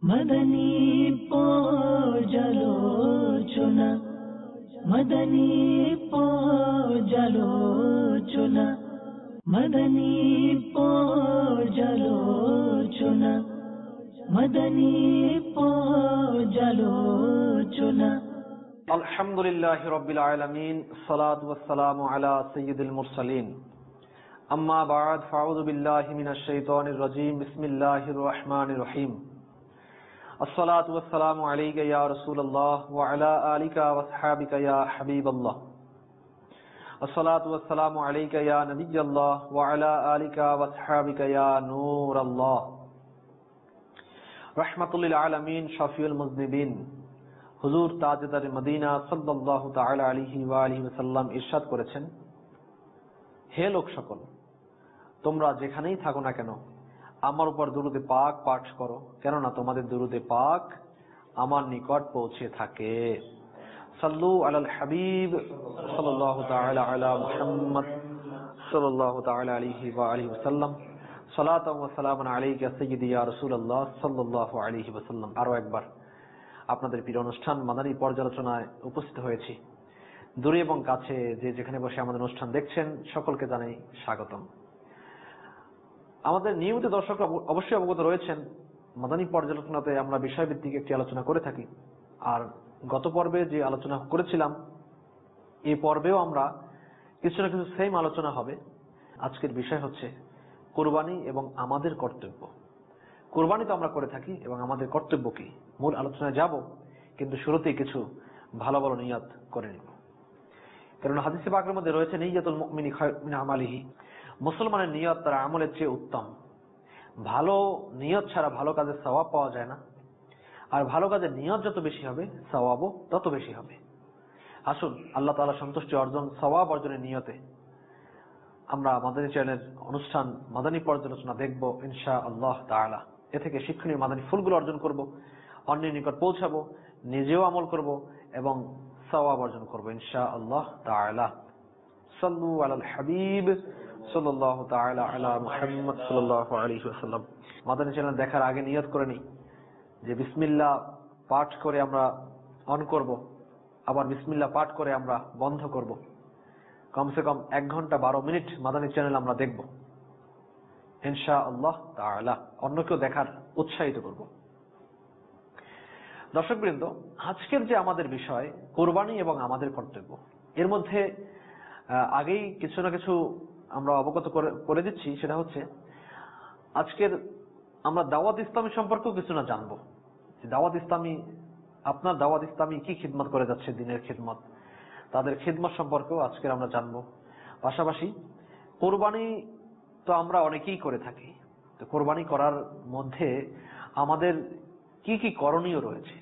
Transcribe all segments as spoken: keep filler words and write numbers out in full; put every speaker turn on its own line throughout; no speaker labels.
মদনী পর্যালোচনা মদনী পর্যালোচনা মদনী পর্যালোচনা মদনী পর্যালোচনা।
আলহামদুলিল্লাহি রাব্বিল আলামিন, সালাতু ওয়াসসালামু আলা সাইয়্যিদিল মুরসালিন। আম্মা বা'দ, ফাউযু বিল্লাহি মিনাশ শাইতানির রাজীম। বিসমিল্লাহির রহমানির রহিম। আসসালাতু ওয়াসসালামু আলাইকা ইয়া রাসূলুল্লাহ ওয়া আলা আলিকা ওয়া আসহাবিকা ইয়া হাবিবাল্লাহ। আসসালাতু ওয়াসসালামু আলাইকা ইয়া নাবিয়াল্লাহ ওয়া আলা আলিকা ওয়া আসহাবিকা ইয়া নূরাল্লাহ। রাহমাতুল লিল আলামিন, শাফিউল মুযনিবিন হুজুর তাজদারে মদিনা সাল্লাল্লাহু তাআলা আলাইহি ওয়া আলিহি ওয়াসাল্লাম ইরশাদ করেছেন, হে লোক সকল, তোমরা যেখানেই থাকো না কেন আমার উপর দুরূদে পাক পাঠ করো, কেননা তোমাদের দুরূদে পাক আমার নিকট পৌঁছে থাকে। সাল্লু আলাল হাবিব সাল্লাল্লাহু তাআলা আলা মুহাম্মদ সাল্লাল্লাহু তাআলা আলাইহি ওয়া আলিহি ওয়াসাল্লাম। সালাতু ওয়া সালামুন আলাইকা সাইয়্যিদি ইয়া রাসূলুল্লাহ সাল্লাল্লাহু আলাইহি ওয়াসাল্লাম। আরো একবার আপনাদের প্রিয় অনুষ্ঠান মাদানী পর্যালোচনায় উপস্থিত হয়েছি। দূরে এবং কাছে যে যেখানে বসে আমাদের অনুষ্ঠান দেখছেন, সকলকে জানাই স্বাগতম। আমাদের নিয়মিত দর্শকরা অবশ্যই অবগত রয়েছেন, মাদানী পর্যালোচনাতে আমরা বিষয়ভিত্তিক একটি আলোচনা করে থাকি। আর গত পর্বে যে আলোচনা করেছিলাম, এই পর্বেও আমরা কিছু না কিছু সেম আলোচনা হবে। আজকের বিষয় হচ্ছে কুরবানি এবং আমাদের কর্তব্য। কুরবানি তো আমরা করে থাকি এবং আমাদের কর্তব্য কি, মূল আলোচনায় যাব, কিন্তু শুরুতেই কিছু ভালো ভালো নিয়ত করে নিব। কারণ হাদিসে পাকের মধ্যে রয়েছে, নিয়্যাতুল মুমিনি খায়রুম মিন আমালিহি, মুসলমানের নিয়ত তার আমলের চেয়ে উত্তম। ভালো নিয়ত ছাড়া ভালো কাজের সওয়াব পাওয়া যায় না, আর ভালো কাজের নিয়ত যত বেশি হবে সওয়াবও তত বেশি হবে। আসুন আল্লাহ তাআলা সন্তুষ্টি অর্জন, সওয়াব অর্জনের নিয়তে আমরা মাদানী চ্যানেলের অনুষ্ঠান মাদানী পর্যালোচনা দেখব ইনশাআল্লাহ তাআলা। এ থেকে শিক্ষণীয় মাদানী ফুলগুলো অর্জন করব, অন্যের নিকট পৌঁছাবো, নিজেও আমল করব এবং সওয়াব অর্জন করব ইনশাআল্লাহ তাআলা। সাল্লু আলাল হাবিব সাল্লাল্লাহু তাআলা আলা মুহাম্মদ সাল্লাল্লাহু আলাইহি ওয়াসাল্লাম। মাদানী চ্যানেল দেখার আগে নিয়ত করে নিই যে বিসমিল্লাহ পাঠ করে আমরা অন করব, আবার বিসমিল্লাহ পাঠ করে আমরা বন্ধ করব। কমসে কম এক ঘন্টা বারো মিনিট মাদানী চ্যানেল আমরা দেখব ইনশাআল্লাহ তাআলা। অন্যকেও দেখার উৎসাহিত করব। দর্শকবৃন্দ, আজকের যে আমাদের বিষয় কুরবানি এবং আমাদের কর্তব্য, এর মধ্যে আগেই কিছু না কিছু আমরা অবগত করে দিচ্ছি। সেটা হচ্ছে আজকের আমরা দাওয়াত ইসলামী সম্পর্কেও কিছু না জানবো। দাওয়াত ইসলামী, আপনার দাওয়াত ইসলামী কি খিদমত করে যাচ্ছে, দিনের খিদমত, তাদের খিদমত সম্পর্কেও আজকের আমরা জানবো। পাশাপাশি কোরবানি তো আমরা অনেকেই করে থাকি, তো কোরবানি করার মধ্যে আমাদের কি কি করণীয় রয়েছে।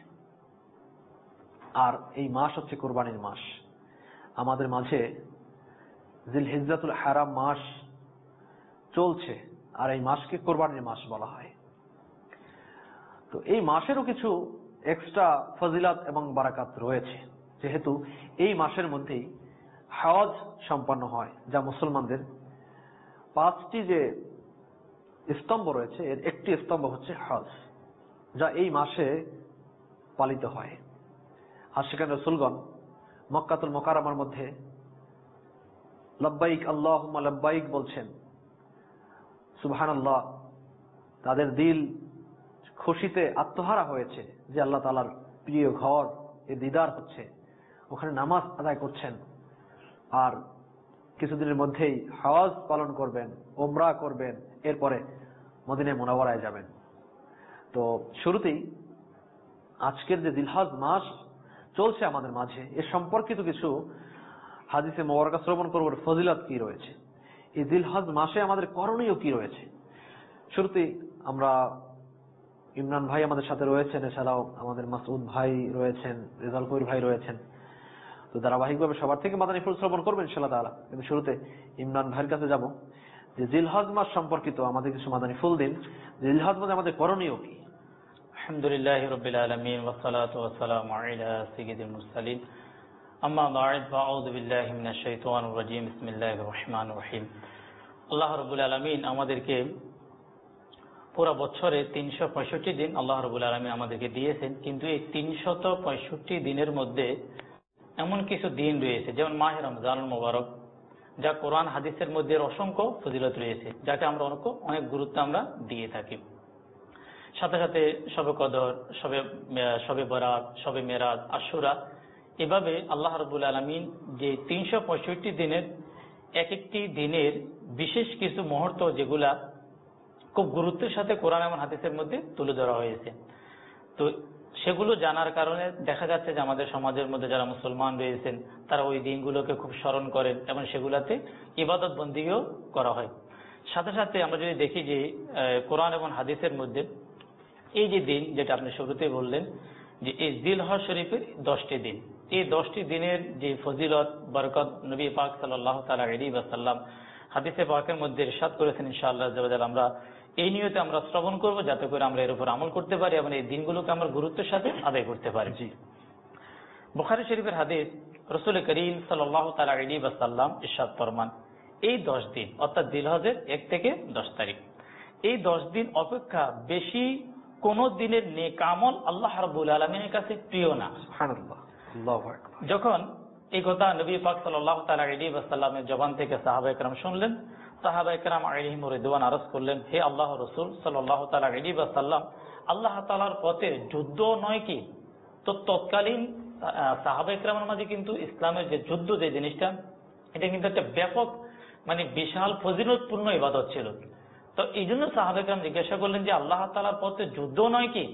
আর এই মাস হচ্ছে কোরবানির মাস। আমাদের মাঝে জিলহিজ্জাতুল হারাম মাস চলছে, আর এই মাসকে কোরবানির মাস বলা হয়। তো এই মাসেরও কিছু এক্সট্রা ফজিলাত এবং বারাকাত রয়েছে, যেহেতু এই মাসের মধ্যেই হজ সম্পন্ন হয়, যা মুসলমানদের পাঁচটি যে স্তম্ভ রয়েছে এর একটি স্তম্ভ হচ্ছে হজ, যা এই মাসে পালিত হয়। আর সেখানে রাসূলগণ মক্কাতুল মুকাররমার মধ্যে লব্বাইক আল্লাহুম্মা লব্বাইক বলছেন, সুবহানাল্লাহ। তাদের দিল খুশিতে আত্মহারা হয়েছে যে আল্লাহ তাআলার প্রিয় ঘর এ দিদার হচ্ছে, ওখানে নামাজ আদায় করছেন, আর কিছুদিনের মধ্যেই হজ পালন করবেন, উমরা করবেন, এরপরে মদিনা মুনাওয়ারায় যাবেন। তো শুরুতেই আজকের যে জিলহজ মাস চলছে আমাদের মাঝে, এ সম্পর্কিত কিছু হাদিসে মুবারাকা শ্রবণ করব, ফজিলত কি রয়েছে, এই জিলহজ মাসে আমাদের করণীয় কি রয়েছে। শুরুতেই আমরা ইমরান ভাই আমাদের সাথে রয়েছেন, এছাড়াও আমাদের মাসউদ ভাই রয়েছেন, রেজাল কবির ভাই রয়েছেন। তো ধারাবাহিকভাবে সবার থেকে মাদানী ফুল শ্রবণ করবেন ইনশাআল্লাহ তাআলা। কিন্তু শুরুতে ইমরান ভাইয়ের কাছে যাব, যে জিলহজ মাস সম্পর্কিত আমাদের কিছু মাদানী ফুল দিন। জিলহজ মাসে আমাদের করণীয় কি?
আলহামদুলিল্লাহি রাব্বিল আলামিন ওয়া সালাতু ওয়া সালামু আলা সাইয়্যিদিল মুরসালিন। আম্মা বা'দ, ফাআউযু বিল্লাহি মিনাশ শাইতানির রাজীম। বিসমিল্লাহির রহমানির রহিম। আল্লাহ রাব্বুল আলামিন আমাদেরকে পুরো বছরে তিনশো পঁয়ষট্টি দিন আল্লাহ রাব্বুল আলামিন আমাদেরকে দিয়েছেন, কিন্তু এই তিনশত পঁয়ষট্টি দিনের মধ্যে এমন কিছু দিন রয়েছে যেমন মাহে রমজানুল মুবারক, যা কোরআন হাদিসের মধ্যে অসংখ্য ফজিলত রয়েছে, যাকে আমরা অনেক অনেক গুরুত্ব আমরা দিয়ে থাকি। সাথে সাথে শবে কদর, শবে শবে বরাত, শবে মেরাজ, আশুরা, এভাবে আল্লাহ রাব্বুল আলামিন যে তিনশো পঁয়ষট্টি দিনের এক একটি দিনের বিশেষ কিছু মুহূর্ত যেগুলা খুব গুরুত্বের সাথে কোরআন এবং হাদিসের মধ্যে তুলে ধরা হয়েছে, তো সেগুলো জানার কারণে দেখা যাচ্ছে যে আমাদের সমাজের মধ্যে যারা মুসলমান রয়েছেন তারা ওই দিনগুলোকে খুব স্মরণ করেন এবং সেগুলাতে ইবাদত বন্দিও করা হয়। সাথে সাথে আমরা যদি দেখি যে কোরআন এবং হাদিসের মধ্যে এই যে দিন যেটা আপনি শুরুতেই বললেন যে এই জিলহজ শরীফের দশটি দিন, এই দশটি দিনের যে ফজিলত বরকত নবী পাক সাল্লাল্লাহু তাআলা আলাইহি ওয়াসাল্লাম হাদিসে পাকের মধ্যে ইরশাদ করেছেন, ইনশাআল্লাহ আজ্জা ওয়া জাল আমরা এই নিয়তে আমরা শ্রবণ করব যাতে করে আমরা এর উপর আমল করতে পারি এবং এই দিনগুলোকে আমরা গুরুত্বের সাথে আদায় করতে পারি। জি, বুখারী শরীফের হাদিস, রাসূল করিম সাল্লাল্লাহু তাআলা আলাইহি ওয়াসাল্লাম ইরশাদ ফরমান, এই দশ দিন অর্থাৎ জিলহজের এক থেকে দশ তারিখ, এই দশ দিন অপেক্ষা বেশি কোন দিনের নেক আমল আল্লাহ রাব্বুল আলামিনের কাছে প্রিয় না।
সুবহানাল্লাহ, আল্লাহু আকবার।
যখন এই কথা নবী পাক সাল্লাল্লাহু তাআলা আলাইহি ওয়াসাল্লামের জবান থেকে সাহাবায়ে কেরাম শুনলেন, সাহাবায়ে কেরাম আলাইহিম রিদওয়ান আরজ করলেন, হে আল্লাহর রাসূল সাল্লাল্লাহু তাআলা আলাইহি ওয়াসাল্লাম, আল্লাহ তাআলার পথে যুদ্ধ নয় কি? তো তৎকালীন সাহাবায়ে কেরামের মাঝে কিন্তু ইসলামের যে যুদ্ধ, যে জিনিসটা, এটা কিন্তু একটা ব্যাপক মানে বিশাল ফজিলতপূর্ণ ইবাদত ছিল। তো এই জন্য সাহাবায়ে কেরাম জিজ্ঞাসা করলেন যে আল্লাহ তাআলার পথে যুদ্ধ নয় কি?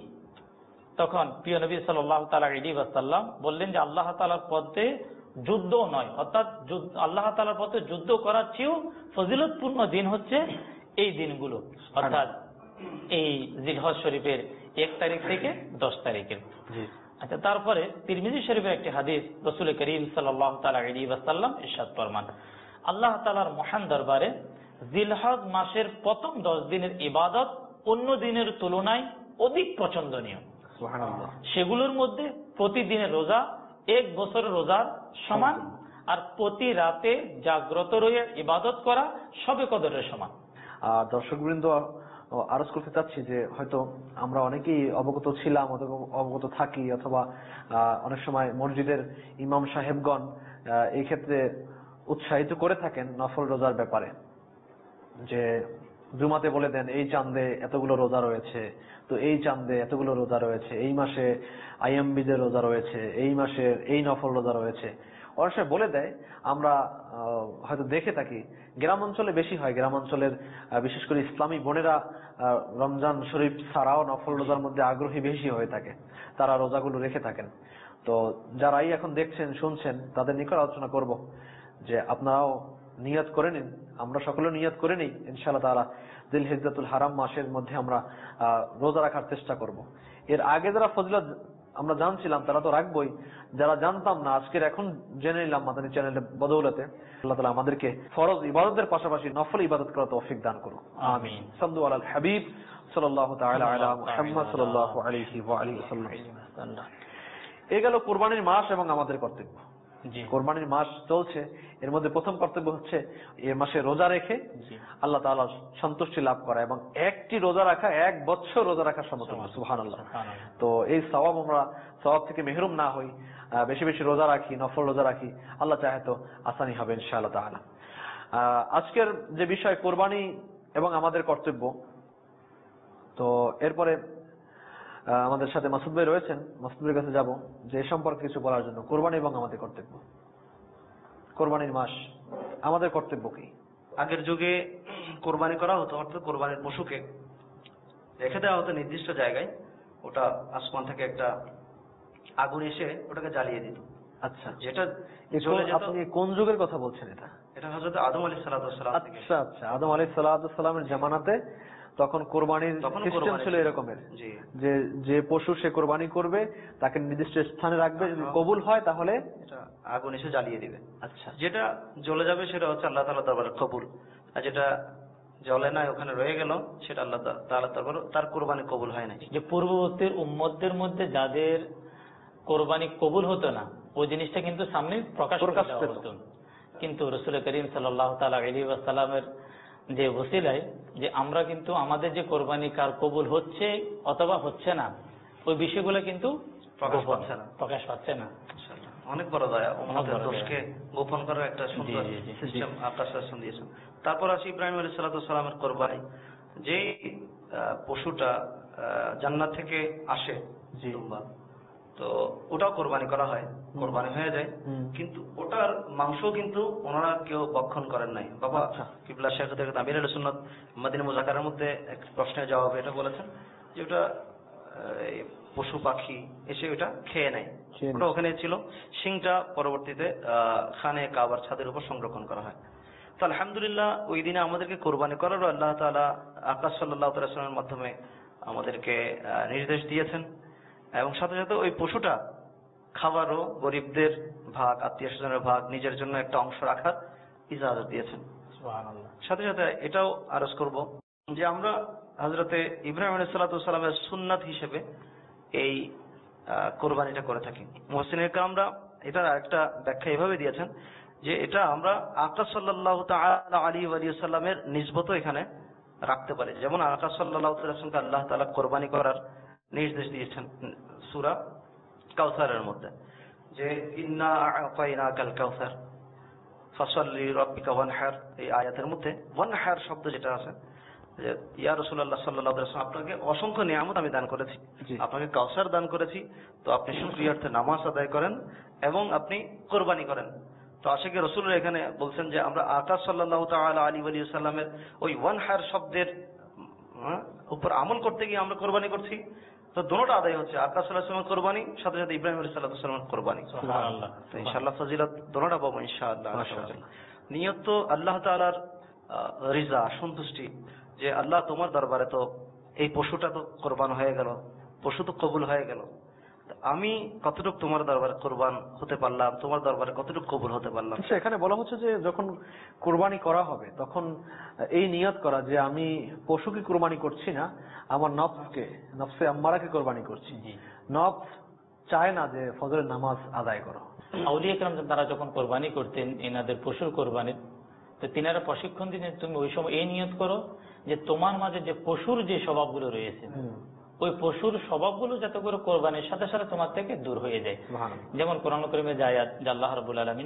তখন প্রিয় নবী সাল্লাল্লাহু তাআলা আলাইহি ওয়াসাল্লাম বললেন যে আল্লাহ তাআলার পথে যুদ্ধ নয়, অর্থাৎ আল্লাহ তাআলার পথে যুদ্ধ করার চেয়েও ফজিলতপূর্ণ দিন হচ্ছে এই দিনগুলো, অর্থাৎ এই জিলহজ শরীফের এক তারিখ থেকে দশ তারিখের। আচ্ছা, তারপরে তিরমিজি শরীফের একটি হাদিস, রাসূল করিম সাল্লাল্লাহু তাআলা আলাইহি ওয়াসাল্লাম ইরশাদ ফরমান, আল্লাহ তাআলার মহান দরবারে জিলহজ মাসের প্রথম দশ দিনের ইবাদত অন্য দিনের তুলনায় অধিক পছন্দনীয়। সুবহানাল্লাহ। সেগুলোর মধ্যে প্রতিদিনের রোজা এক বছরের রোজার সমান, আর প্রতি রাতে জাগ্রত রয়ে ইবাদত করা শবে কদরের সমান।
আর দর্শকবৃন্দ, আরজ করতে চাচ্ছি যে হয়তো আমরা অনেকেই অবগত ছিলাম অথবা অবগত থাকি, অথবা অনেক সময় মসজিদের ইমাম সাহেবগণ এই ক্ষেত্রে উৎসাহিত করে থাকেন নফল রোজার ব্যাপারে, যে জুমাতে বলে দেন এই চাঁদে এতগুলো রোজা রয়েছে, তো এই চাঁদে এতগুলো রোজা রয়েছে, এই মাসে আইএম বিজের রোজা রয়েছে, এই মাসে এই নফল রোজা রয়েছে, অনেক সময় বলে দেয়। আমরা হয়তো দেখে থাকি, গ্রাম অঞ্চলে বেশি হয়, গ্রাম অঞ্চলের বিশেষ করে ইসলামী বোনেরা রমজান শরীফ ছাড়াও নফল রোজার মধ্যে আগ্রহী বেশি হয়ে থাকে, তারা রোজাগুলো রেখে থাকেন। তো যারাই এখন দেখছেন শুনছেন তাদের নিকট আলোচনা করব যে আপনারাও নিয়ত করে নিন, আমরা সকলে নিয়ত করে নিই, ইনশাআল্লাহ তাআলা জিলহিজ্জাতুল হারাম মাসের মধ্যে আমরা রোজা রাখার চেষ্টা করব। এর আগে যারা ফজিলত আমরা জানছিলাম তারা তো রাখবই, যারা জানতাম না আজকের এখন জেনে নিলাম মাদানী চ্যানেলের বদৌলতে, আল্লাহ তাআলা আমাদেরকে ফরজ ইবাদতের পাশাপাশি নফল ইবাদত করার তৌফিক দান করুন, আমিন। সাল্লু আলাল হাবিব সাল্লাল্লাহু তাআলা আলা মুহাম্মদ সাল্লাল্লাহু আলাইহি ওয়া আলিহি ওয়াসাল্লাম। এই গেল কুরবানির মাস এবং আমাদের কর্তব্য। কোরবানির মাস চলছে, এর মধ্যে প্রথম কর্তব্য হচ্ছে এই মাসে রোজা রেখে আল্লাহ তাআলা সন্তুষ্টি লাভ করা, এবং একটি রোজা রাখা এক বছর রোজা রাখার সমতুল্য। সুবহানাল্লাহ। তো এই সওয়াব আমরা সওয়াব থেকে মেহরুম না হই, বেশি বেশি রোজা রাখি, নফল রোজা রাখি, আল্লাহ চাহে তো আসানি হবে ইনশাআল্লাহ তাআলা। আজকের যে বিষয় কোরবানি এবং আমাদের কর্তব্য, তো এরপরে আমাদের সাথে মাসুদ ভাই রয়েছেন, মাসুদ ভাইয়ের কাছে যাব যে এ সম্পর্কে কিছু বলার জন্য। কোরবানি এবং আমাদের কর্তব্য, কোরবানির মাস, আমাদের কর্তব্য কি?
আগের যুগে কোরবানি করা হতো, অর্থাৎ কোরবানির পশুকে রেখে দেওয়া হতো নির্দিষ্ট জায়গায়, ওটা আসমান থেকে একটা আগুন এসে ওটাকে জ্বালিয়ে দিত।
আচ্ছা,
যেটা
আপনি কোন যুগের কথা বলছেন? এটা
এটা হযরত আদম আলাইহিস সালাম।
আচ্ছা আচ্ছা, আদম আলাইহিস সালামের জামানাতে তখন কোরবানির সিস্টেম ছিল এরকমের যে যে পশু সে কোরবানি করবে তাকে নির্দিষ্ট স্থানে রাখবে, যদি কবুল হয় তাহলে
এটা আগুন এসে জ্বালিয়ে দিবে।
আচ্ছা,
যেটা জ্বলে যাবে সেটা হচ্ছে আল্লাহ তাআলার দরবারে কবুল, আর যেটা জ্বলে না ওখানে রয়ে গেল সেটা আল্লাহ তাআলার দরবারে তার কোরবানি কবুল হয় না।
যে পূর্ববর্তীর উম্মতদের মধ্যে যাদের কোরবানি কবুল হতো না, ওই জিনিসটা কিন্তু সামনে প্রকাশ হতো, কিন্তু রাসূল করিম সাল্লাল্লাহু তাআলা আলাইহি ওয়াসাল্লামের যে ওসিলায় যে আমরা কিন্তু আমাদের যে কোরবানি কার কবুল হচ্ছে অথবা হচ্ছে না ওই বিষয়গুলো কিন্তু
প্রকাশ
গোপন,
পাচ্ছে না।
প্রকাশ পাচ্ছে না।
অনেক বড় দয়া, উম্মতের
বড় দয়া।
দোষকে গোপন করার একটা সুন্দর
জি, জি, জি,
সিস্টেম আকাশ রাসূল দিয়েছেন। তারপর আসি ইব্রাহিম আলাইহিস সালাতু ওয়াস সালামের কোরবানি। যে আহ, পশুটা আহ, জান্নাত থেকে আসে,
জি।
দুম্বা, তো ওটাও কোরবানি করা হয়, কোরবানি হয়ে যায়,
হুম।
কিন্তু ওটার মাংস কিন্তু ওনারা কেউ ভক্ষণ করেন নাই। বাবা
আচ্ছা।
কিবলা শেখ আমির আহলে সুন্নাত মদিনা মুযাকারার মধ্যে এক প্রশ্নের জবাবে এটা বলেছেন যে ওটা আহ, এই পশু পাখি এসে ওটা খেয়ে নেয়,
খেয়ে
ওটা ওখানে ছিল। শিংটা পরবর্তীতে আহ, খানে কাবার ছাদের উপর সংরক্ষণ করা হয়। তো আলহামদুলিল্লাহ ওই দিনে আমাদেরকে কোরবানি করারও আল্লাহ তাআলা আকাশ সাল্লাল্লাহু তাআলা সাল্লামের মাধ্যমে আমাদেরকে আহ, নির্দেশ দিয়েছেন, এবং সাথে সাথে ওই পশুটা খাবারও গরিবদের ভাগ, আত্মীয় স্বজনের ভাগ, নিজের জন্য একটা অংশ রাখার ইজাজত দিয়েছেন।
সুবহানাল্লাহ।
সাথে সাথে এটাও আরজ করব যে আমরা হযরতে ইব্রাহিম আলাইহিস সালাতু ওয়াস সালামের সুন্নাত হিসেবে এই আহ, কোরবানিটা করে থাকি। মুহসিনুল কারামরা এটার একটা ব্যাখ্যা এভাবে দিয়েছেন যে এটা আমরা আকাশ সাল্লাল্লাহু তাআলা আলাইহি ওয়া সাল্লামের নিসবতও এখানে রাখতে পারি। যেমন আকাশ সাল্লাল্লাহু তাআলা সাল্লামকে আল্লাহ তাআলা কোরবানি করার নির্দেশ দিয়েছেন সূরা কাউসারের মধ্যে, যে ইন্না আ'তাইনাকাল কাউসার ফাসাল্লি রাব্বিকা ওয়ানহার। এই আয়াতের মধ্যে ওয়ানহার শব্দ যেটা আছে, যে ইয়া রাসূলুল্লাহ সাল্লাল্লাহু আলাইহি ওয়াসাল্লাম, আপনাকে অসংখ্য নিয়ামত আমি দান করেছি,
জি।
আপনাকে কাউসার দান করেছি, তো আপনি শুকরিয়ার্থে নামাজ আদায় করেন এবং আপনি কোরবানি করেন। তো আশিকে রাসূলুল্লাহ এখানে বলছেন যে আমরা আকাশ সাল্লাল্লাহু তাআলা আলাইহি ওয়া সাল্লামের ওই ওয়ানহার শব্দের আহ, উপর আমল করতে গিয়ে আমরা কোরবানি করছি। তো দুটোটা আদায় হচ্ছে, আকাশ সাল্লাল্লাহু আলাইহি ওয়াসাল্লামের কোরবানি, সাথে সাথে ইব্রাহিম আলাইহিস সালাতু ওয়াস সালামের কোরবানি।
সুবহানাল্লাহ।
তো ইনশাআল্লাহ ফজিলত দুটোটা পাবো ইনশাআল্লাহ।
মাশাআল্লাহ।
নিয়ত তো আল্লাহ তাআলার আহ, রিজা, সন্তুষ্টি, যে আল্লাহ তোমার দরবারে তো এই পশুটা তো কোরবান হয়ে গেল, পশু তো কবুল হয়ে গেল, আমি কতটুকু তোমার দরবারে কোরবান হতে পারলাম, তোমার দরবারে কতটুকু কবুল হতে পারলাম।
আচ্ছা, এখানে বলা হচ্ছে যে যখন কোরবানি করা হবে তখন এই নিয়ত করা যে আমি পশুকে কোরবানি করছি না, আমার নফসকে, নফসে আম্মারাকে কোরবানি করছি।
জি।
নফস চায় না যে ফজরের নামাজ আদায় করো।
আউলিয়া কেরাম তারা যখন কোরবানি করতেন এনাদের পশুর কোরবানির, তো তিনারা প্রশিক্ষণ দিতেন তুমি ওই সময় এই নিয়ত করো যে তোমার মাঝে যে পশুর যে স্বভাবগুলো রয়েছে ওই পশুর স্বভাবগুলো যাতে করে কোরবানির সাথে সাথে তোমার থেকে দূর হয়ে যায়।
সুবহানাল্লাহ।
যেমন কোরআন কারীমে যে আয়াত, যে আল্লাহ রাব্বুল আলামিন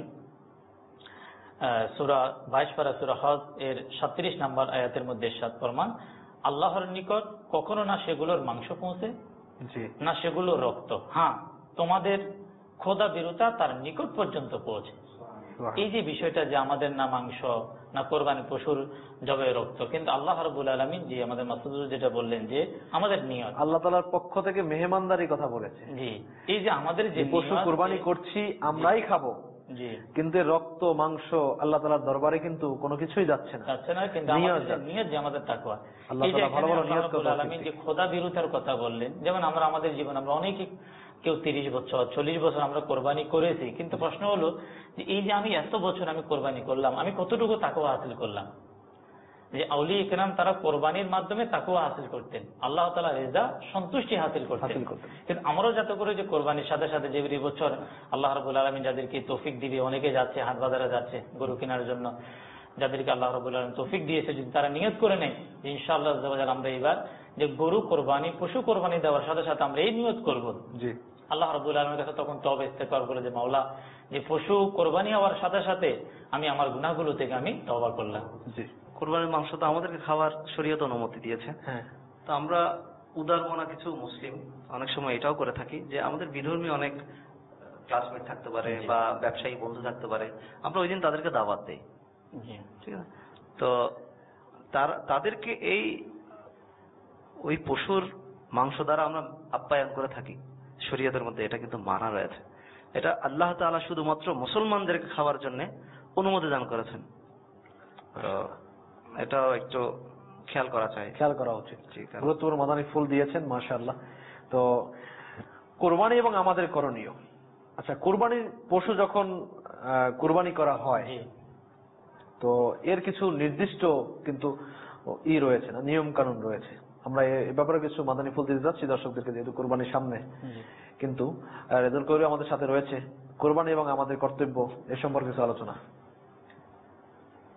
সূরা বাইশ পারা সূরা হজ এর সাতত্রিশ নম্বর আয়াতের মধ্যে ইরশাদ ফরমান, আল্লাহর নিকট কখনো না সেগুলোর মাংস পৌঁছে
জি।
না সেগুলোর রক্ত, হ্যাঁ তোমাদের খোদা বিরুতা তার নিকট পর্যন্ত পৌঁছে। এই যে বিষয়টা যে আমাদের না মাংস না কোরবানি পশুর জবে রক্ত, কিন্তু আল্লাহ রাব্বুল আলামিন যে আমাদের মাসুদুর যেটা বললেন যে আমাদের নিয়ত,
আল্লাহ তাআলার পক্ষ থেকে মেহমানদারির কথা বলেছে।
জি, এই যে আমাদের যে
যে পশু
নিয়ত,
কোরবানি করছি আমরাই খাবো,
জি
কিন্তু এর রক্ত মাংস আল্লাহ তাআলার দরবারে কিন্তু কোনো কিছুই যাচ্ছে না।
যাচ্ছে না, কিন্তু
নিয়ত
আমাদের যে
যাচ্ছে।
নিয়ত যে আমাদের তাকওয়া।
আল্লাহ
এই যে
তাআলা ভালো
এখানে
ভালো
আল্লাহ
নিয়ত
রাব্বুল
করতে
আলামিন
বলছেন।
যে খোদা বিরুতার কথা বললেন, যেমন আমরা আমাদের জীবন আমরা অনেকে কেউ তিরিশ বছর চল্লিশ বছর আমরা কোরবানি করেছি, কিন্তু প্রশ্ন হলো যে এই যে আমি এত বছর আমি কোরবানি করলাম, আমি কতটুকু তাকওয়া হাসিল করলাম। যে আউলিয়া ইকরাম তারা কোরবানির মাধ্যমে তাকওয়া হাসিল করতেন, আল্লাহ তাআলা রিজা সন্তুষ্টি হাসিল করতেন।
হাসিল করতেন।
কিন্তু আমরাও যাতে করে যে কোরবানির সাথে সাথে যে এই বছর আল্লাহ রাব্বুল আলামিন যাদেরকে তৌফিক দিবে, অনেকে যাচ্ছে হাট বাজারে যাচ্ছে গরু কেনার জন্য, যাদেরকে আল্লাহ রাব্বুল আলামিন তৌফিক দিয়েছে, যদি তারা নিয়ত করে নেয় যে ইনশাআল্লাহ আজ্জা ওয়া জাল আমরা এবার যে গরু কোরবানি পশু কোরবানি দেওয়ার সাথে সাথে আমরা এই নিয়ত করব,
জি।
আল্লাহ রাব্বুল আলামিনের কাছে তখন তওবা ইস্তেগফার করে যে মাওলা যে পশু কোরবানি হওয়ার সাথে সাথে আমি আমার গুনাহগুলো থেকে আমি তওবা করলাম।
জি।
কোরবানির মাংস তো আমাদেরকে খাওয়ার শরীয়ত অনুমতি দিয়েছে।
হ্যাঁ।
তো আমরা উদারমনা কিছু মুসলিম অনেক সময় এটাও করে থাকি যে আমাদের বিধর্মী অনেক ক্লাসমেট থাকতে পারে বা ব্যবসায়ী বন্ধু থাকতে পারে, আমরা ওই দিন তাদেরকে দাওয়াত দেই,
জি
ঠিক আছে? তো তার তাদেরকে এই ওই পশুর মাংস দ্বারা আমরা আপ্যায়ন করে থাকি, শরীয়তের মধ্যে এটা কিন্তু মানা রয়েছে। এটা আল্লাহ তাআলা শুধুমাত্র মুসলমানদেরকে খাওয়ার জন্য অনুমতি দান করেছেন। তো এটাও একটু খেয়াল করা চাই,
খেয়াল করা উচিত।
জি, কারণ-
গুরুত্বপূর্ণ মাদানী ফুল দিয়েছেন, মাশাআল্লাহ। তো কোরবানি এবং আমাদের করণীয়। আচ্ছা, কোরবানির পশু যখন আহ, কোরবানি করা হয়
জি
তো এর কিছু নির্দিষ্ট কিন্তু ই রয়েছে না, নিয়ম কানুন রয়েছে। আমরা এ এ ব্যাপারে কিছু মাদানী ফুল দিতে যাচ্ছি দর্শকদেরকে, যেহেতু কোরবানির সামনে।
জি
কিন্তু আহ, রেজাল কৌরি আমাদের সাথে রয়েছে, কোরবানি এবং আমাদের কর্তব্য এ সম্পর্কে কিছু আলোচনা।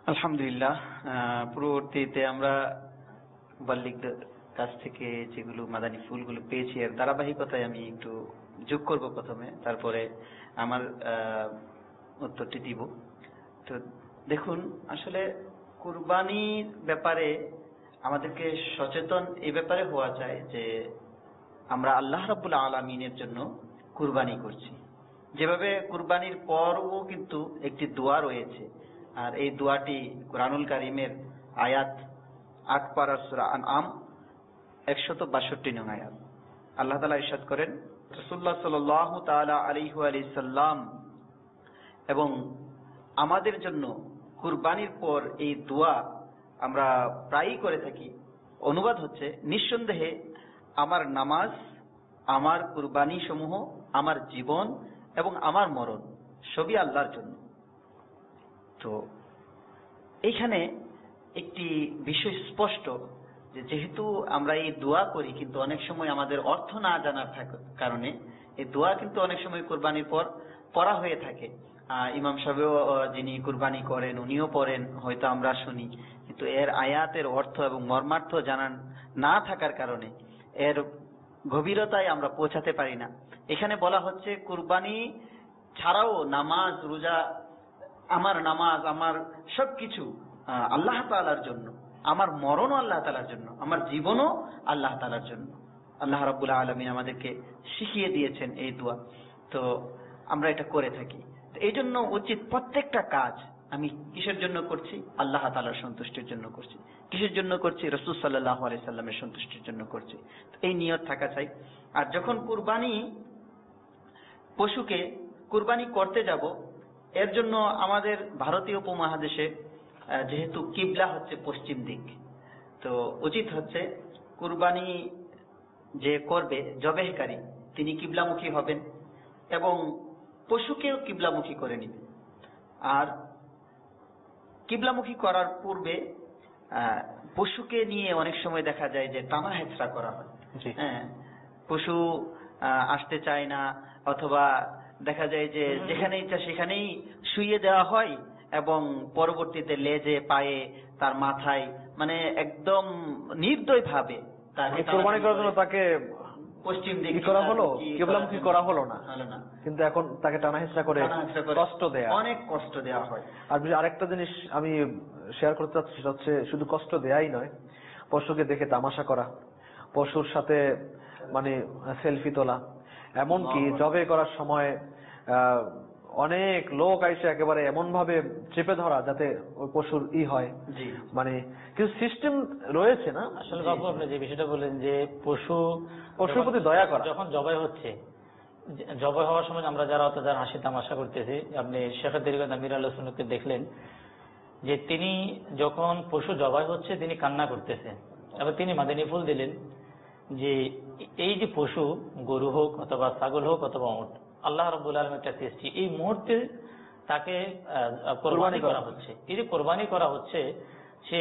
আলহামদুলিল্লাহ। পূর্ববর্তীতে আমরা বাল্লিকদের কাছ থেকে যেগুলো মাদানী ফুলগুলো পেয়েছি এর ধারাবাহিকতায় আমি একটু যোগ করব প্রথমে, তারপরে আমার উত্তরটি দিব। তো দেখুন, আসলে কুরবানির ব্যাপারে আমাদেরকে সচেতন এই ব্যাপারে হওয়া চাই যে আমরা আল্লাহ রাব্বুল আলামিনের জন্য কুরবানি করছি। যেভাবে কুরবানির পরও কিন্তু একটি দোয়া রয়েছে, আর এই দোয়াটি কুরআনুল কারীমের আয়াত আট পারা সূরা আনআম একশত বাষট্টি নং আয়াত। আল্লাহ তাআলা ইরশাদ করেন, রাসূলুল্লাহ সাল্লাল্লাহু তাআলা আলাইহি ওয়া সাল্লাম এবং আমাদের জন্য কুরবানির পর এই দোয়া আমরা প্রায়ই করে থাকি। অনুবাদ হচ্ছে, নিঃসন্দেহে আমার নামাজ, আমার কুরবানি সমূহ, আমার জীবন এবং আমার মরণ সবই আল্লাহর জন্য। তো এইখানে একটি বিষয় স্পষ্ট যে যেহেতু আমরা এই দোয়া করি, কিন্তু অনেক সময় আমাদের অর্থ না জানার কারণে এই দোয়া কিন্তু অনেক সময় কুরবানির পর পড়া হয়ে থাকে। আহ ইমাম সাহেবও যিনি কুরবানি করেন উনিও পড়েন, হয়তো আমরা শুনি, কিন্তু এর আয়াতের অর্থ এবং মর্মার্থ জানা না থাকার কারণে এর গভীরতায় আমরা পৌঁছাতে পারি না। এখানে বলা হচ্ছে কুরবানি ছাড়াও নামাজ, রোজা, আমার নামাজ, আমার সবকিছু আল্লাহ তাআলার জন্য, আমার মরণও আল্লাহ তাআলার জন্য, আমার জীবনও আল্লাহ তাআলার জন্য। আল্লাহ রাব্বুল আলামিন আমাদেরকে শিখিয়ে দিয়েছেন এই দোয়া, তো আমরা এটা করে থাকি। এই জন্য উচিত প্রত্যেকটা কাজ আমি কিসের জন্য করছি? আল্লাহ তাআলার সন্তুষ্টির জন্য করছি। কিসের জন্য করছি? রাসূল সাল্লাল্লাহু আলাইহি সাল্লামের সন্তুষ্টির জন্য করছি। এই নিয়ত থাকা চাই। আর যখন কুরবানি পশুকে কুরবানি করতে যাব, এর জন্য আমাদের ভারতীয় উপমহাদেশে যেহেতু কিবলা হচ্ছে পশ্চিম দিক, তো উচিত হচ্ছে কুরবানি যে করবে, জবেহকারী, তিনি কিবলামুখী হবেন এবং পশুকেও কিবলামুখী করে নেবেন। আর কিবলামুখী করার পূর্বে পশুকে নিয়ে অনেক সময় দেখা যায় যে টানা হেঁচড়া করা হয়। হ্যাঁ, পশু আসতে চায় না, অথবা দেখা যায় যে যেখানে ইচ্ছা সেখানেই শুইয়ে দেওয়া হয় এবং পরবর্তীতে লেজে, পায়ে, তার মাথায়, মানে একদম নির্দয় ভাবে
কুরবানি করার জন্য তাকে
পশ্চিম দিকে
করা হলো, কিবলামুখী করা হলো না, কিন্তু এখন তাকে টানা হেঁচড়া করে কষ্ট দেয়া,
অনেক কষ্ট দেওয়া হয়।
আর আরেকটা জিনিস আমি শেয়ার করতে চাচ্ছি, সেটা হচ্ছে শুধু কষ্ট দেয়াই নয়, পশুকে দেখে তামাশা করা, পশুর সাথে মানে সেলফি তোলা, এমনকি জবে করার সময় আহ অনেক লোক আইসে একেবারে এমন ভাবে চেপে ধরা যাতে ওই পশুর ই হয়, মানে কিছু সিস্টেম রয়েছে না।
আসলে বাবু, আপনি যে বিষয়টা বলেন যে পশু
পশুর প্রতি দয়া করা,
যখন জবাই হচ্ছে, জবাই হওয়ার সময় আমরা যারা অত যারা হাসি তামাশা করতেছি, আপনি শেখ দরিগত আমির আল্লাহ সুন্নতকে দেখলেন যে তিনি যখন পশু জবাই হচ্ছে তিনি কান্না করতেছেন, এবার তিনি মাদানী ফুল দিলেন যে এই যে পশু, গরু হোক অথবা ছাগল হোক অথবা উট, আল্লাহ রাব্বুল আলামিনের একটা সৃষ্টি, এই মুহূর্তে তাকে কোরবানি করা হচ্ছে। এই যে কোরবানি করা হচ্ছে, সে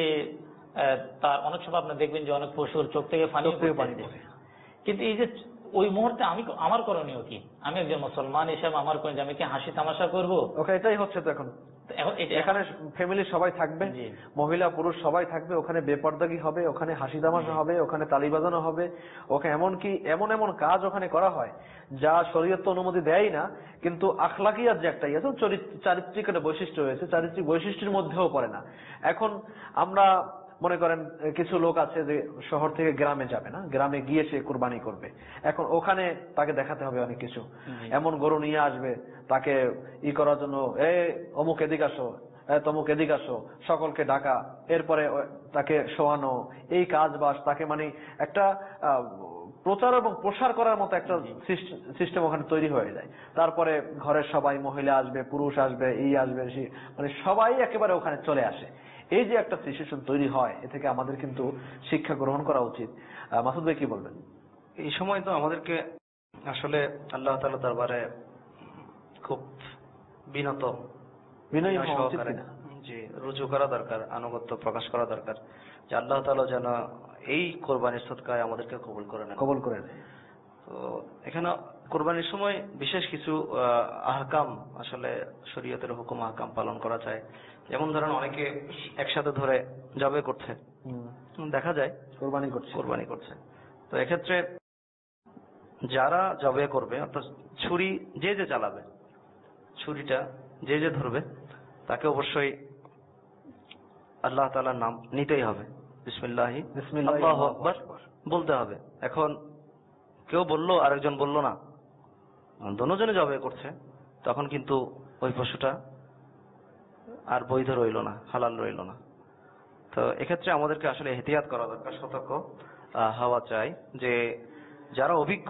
তার অনেক সময় আপনি দেখবেন যে অনেক পশুর চোখ থেকে পানি পড়ছে, কিন্তু এই যে ওই মুহূর্তে আমি আমার করণীয় কি? আমি একজন মুসলমান হিসেবে আমার করণীয়, আমি কি হাসি তামাশা করবো?
ওকে, এটাই হচ্ছে তো এখন। এখানে ফ্যামিলি সবাই থাকবে, মহিলা পুরুষ সবাই থাকবে, ওখানে বেপরদাগি হবে, ওখানে হাসি তামাশা হবে, ওখানে তালি বাজানো হবে, ওখানে এমনকি এমন এমন কাজ ওখানে করা হয় যা শরীয়ত তো অনুমতি দেয় না, কিন্তু আখলাকিয়াত যে একটা আছে, চারিত্রিক একটা বৈশিষ্ট্য রয়েছে, চারিত্রিক বৈশিষ্ট্যের মধ্যেও পড়ে না। এখন আমরা মনে করেন কিছু লোক আছে যে শহর থেকে গ্রামে যাবে না, গ্রামে গিয়ে সে কুরবানি করবে, এখন ওখানে তাকে দেখাতে হবে অনেক কিছু, এমন গরু নিয়ে আসবে তাকে ই করার জন্য, এ অমুক এদিক আসো, তমুক এদিক আসো, সকলকে ডাকা, এরপরে তাকে শোয়ানো, এই কাজ বাস, তাকে মানে একটা প্রচার এবং প্রসার করার মতো একটা সিস্টেম ওখানে তৈরি হয়ে যায়। তারপরে ঘরের সবাই, মহিলা আসবে, পুরুষ আসবে, এই আসবে, মানে সবাই একেবারে ওখানে চলে আসে। এই যে একটা সিচুয়েশন তৈরি হয়, এ থেকে আমাদের কিন্তু শিক্ষা গ্রহণ করা উচিত। মাসুদ ভাই কি বলবেন?
এই সময় তো আমাদেরকে আসলে আল্লাহ তাআলা দরবারে খুব বিনত
বিনয়ী
জি রুজু করা দরকার, আনুগত্য প্রকাশ করা দরকার, যে আল্লাহ তাআলা যেন এই কোরবানির সদকায় আমাদেরকে কবুল করে নেন,
কবুল করে নেন।
তো এখানে কোরবানির সময় বিশেষ কিছু আহ, আহকাম, আসলে শরীয়তের হুকুম আহকাম পালন করা যায়। যেমন ধরেন অনেকে একসাথে ধরে জবে করছে,
হুম,
দেখা যায়
কোরবানি করছে।
কোরবানি করছে। তো এক্ষেত্রে যারা জবে করবে, অর্থাৎ ছুরি যে যে চালাবে, ছুরিটা যে যে ধরবে, তাকে অবশ্যই আল্লাহ তাআলার নাম নিতেই হবে, বিসমিল্লাহি
বিসমিল্লাহি
আল্লাহু
আল্লাহু
আকবার
আকবার
বলতে হবে। এখন কেউ বললো আরেকজন বললো না, দোনোজনে জবে করছে, তখন কিন্তু ওই পশুটা আর বৈধ রইল না, হালাল রইল না। তো এক্ষেত্রে আমাদেরকে আসলে এহতিয়াত করা দরকার, সতর্ক আহ, হওয়া চাই যে যারা অভিজ্ঞ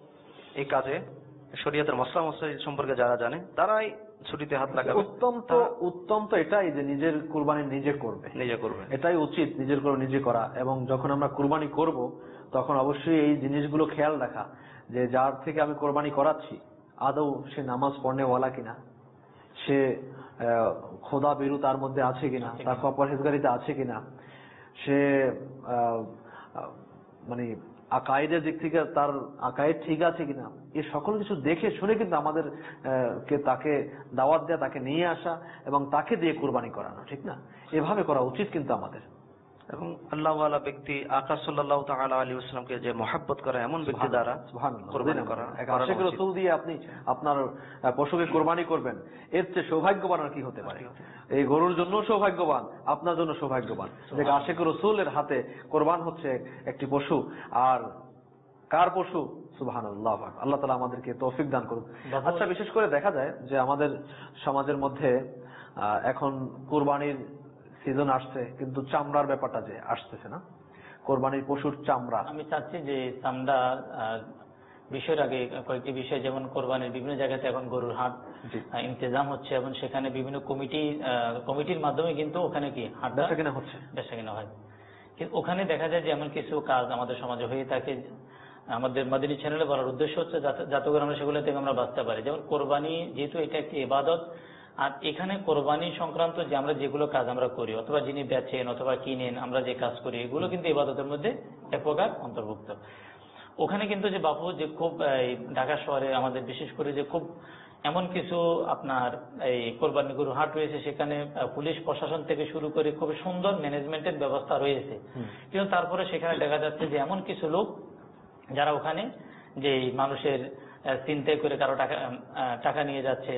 এই কাজে, শরীয়তের মসলা মসজিদ সম্পর্কে যারা জানে, তারাই ছুটিতে হাত লাগাবে।
উত্তম তো উত্তম তো এটাই যে নিজের কুরবানি নিজে করবে,
নিজে করবে,
এটাই উচিত, নিজের করে নিজে করা। এবং যখন আমরা কুরবানি করব তখন অবশ্যই এই জিনিসগুলো খেয়াল রাখা যে যার থেকে আমি কোরবানি করাচ্ছি আদৌ সে নামাজ পড়নেওয়ালা কিনা, সে আহ, খোদা বেরু তার মধ্যে আছে কিনা, তার পরহেজগারিতা আছে কিনা, সে আহ, আহ, মানে আকায়েদের দিক থেকে তার আকায়েদ ঠিক আছে কিনা, এই সকল কিছু দেখে শুনে কিন্তু আমাদের আহ, কে তাকে দাওয়াত দেয়া, তাকে নিয়ে আসা এবং তাকে দিয়ে কুরবানি করানো, ঠিক না? এভাবে করা উচিত কিন্তু আমাদের।
এবং আল্লাহওয়ালা ব্যক্তি আকা সাল্লাল্লাহু তাআলা আলাইহি ওয়াসাল্লামকে যে মহব্বত করে এমন ব্যক্তি দ্বারা
সুবহানাল্লাহ,
কোরবানি করা,
এক
করানো
আশিক
উচিত।
রাসূল দিয়ে আপনি আপনার আহ, পশুকে কোরবানি করবেন, এর চেয়ে সৌভাগ্যবান আর কি হতে পারে? এই গরুর জন্য সৌভাগ্যবান, আপনার জন্য সৌভাগ্যবান যে আশিক রাসূলের হাতে কোরবান হচ্ছে একটি পশু। আর কার পশু? সুবহানাল্লাহ, আল্লাহ তাআলা আমাদেরকে তৌফিক দান করুন। আচ্ছা, বিশেষ করে দেখা যায় যে আমাদের সমাজের মধ্যে আহ, এখন কুরবানির সিজন আসছে, কিন্তু চামড়ার ব্যাপারটা যে আসতেছে না, কোরবানির পশুর চামড়া।
আমি চাচ্ছি যে চামড়া আহ, বিষয়ের আগে কয়েকটি বিষয়, যেমন কোরবানির বিভিন্ন জায়গাতে এখন গরুর হাট
জি।
আহ, ইন্তজাম হচ্ছে এবং সেখানে বিভিন্ন কমিটি আহ, কমিটির মাধ্যমে কিন্তু ওখানে কি হাট
বেচা কিনা হচ্ছে।
বেচা কিনা হয়। কিন্তু ওখানে দেখা যায় যে এমন কিছু কাজ আমাদের সমাজে হয়ে থাকে, আমাদের মাদিনী চ্যানেলে বলার উদ্দেশ্য হচ্ছে যাতে- যাতে করে আমরা সেগুলো থেকে আমরা বাঁচতে পারি। যেমন কোরবানি যেহেতু এটা একটি ইবাদত, আর এখানে কোরবানি সংক্রান্ত যে আমরা যেগুলো কাজ আমরা করি, অথবা যিনি বেচেন অথবা কিনেন, আমরা যে কাজ করি, এগুলো কিন্তু ইবাদতের মধ্যে এক প্রকার অন্তর্ভুক্ত। ওখানে কিন্তু যে বাপু যে খুব এই ঢাকা শহরে আমাদের বিশেষ করে যে খুব এমন কিছু আপনার এই কোরবানি গরু হাট রয়েছে, সেখানে আহ, পুলিশ প্রশাসন থেকে শুরু করে খুব সুন্দর ম্যানেজমেন্টের ব্যবস্থা রয়েছে। কিন্তু তারপরে সেখানে দেখা যাচ্ছে যে এমন কিছু লোক যারা ওখানে যে মানুষের চিন্তায় করে কারো টাকা আহ, টাকা নিয়ে যাচ্ছে,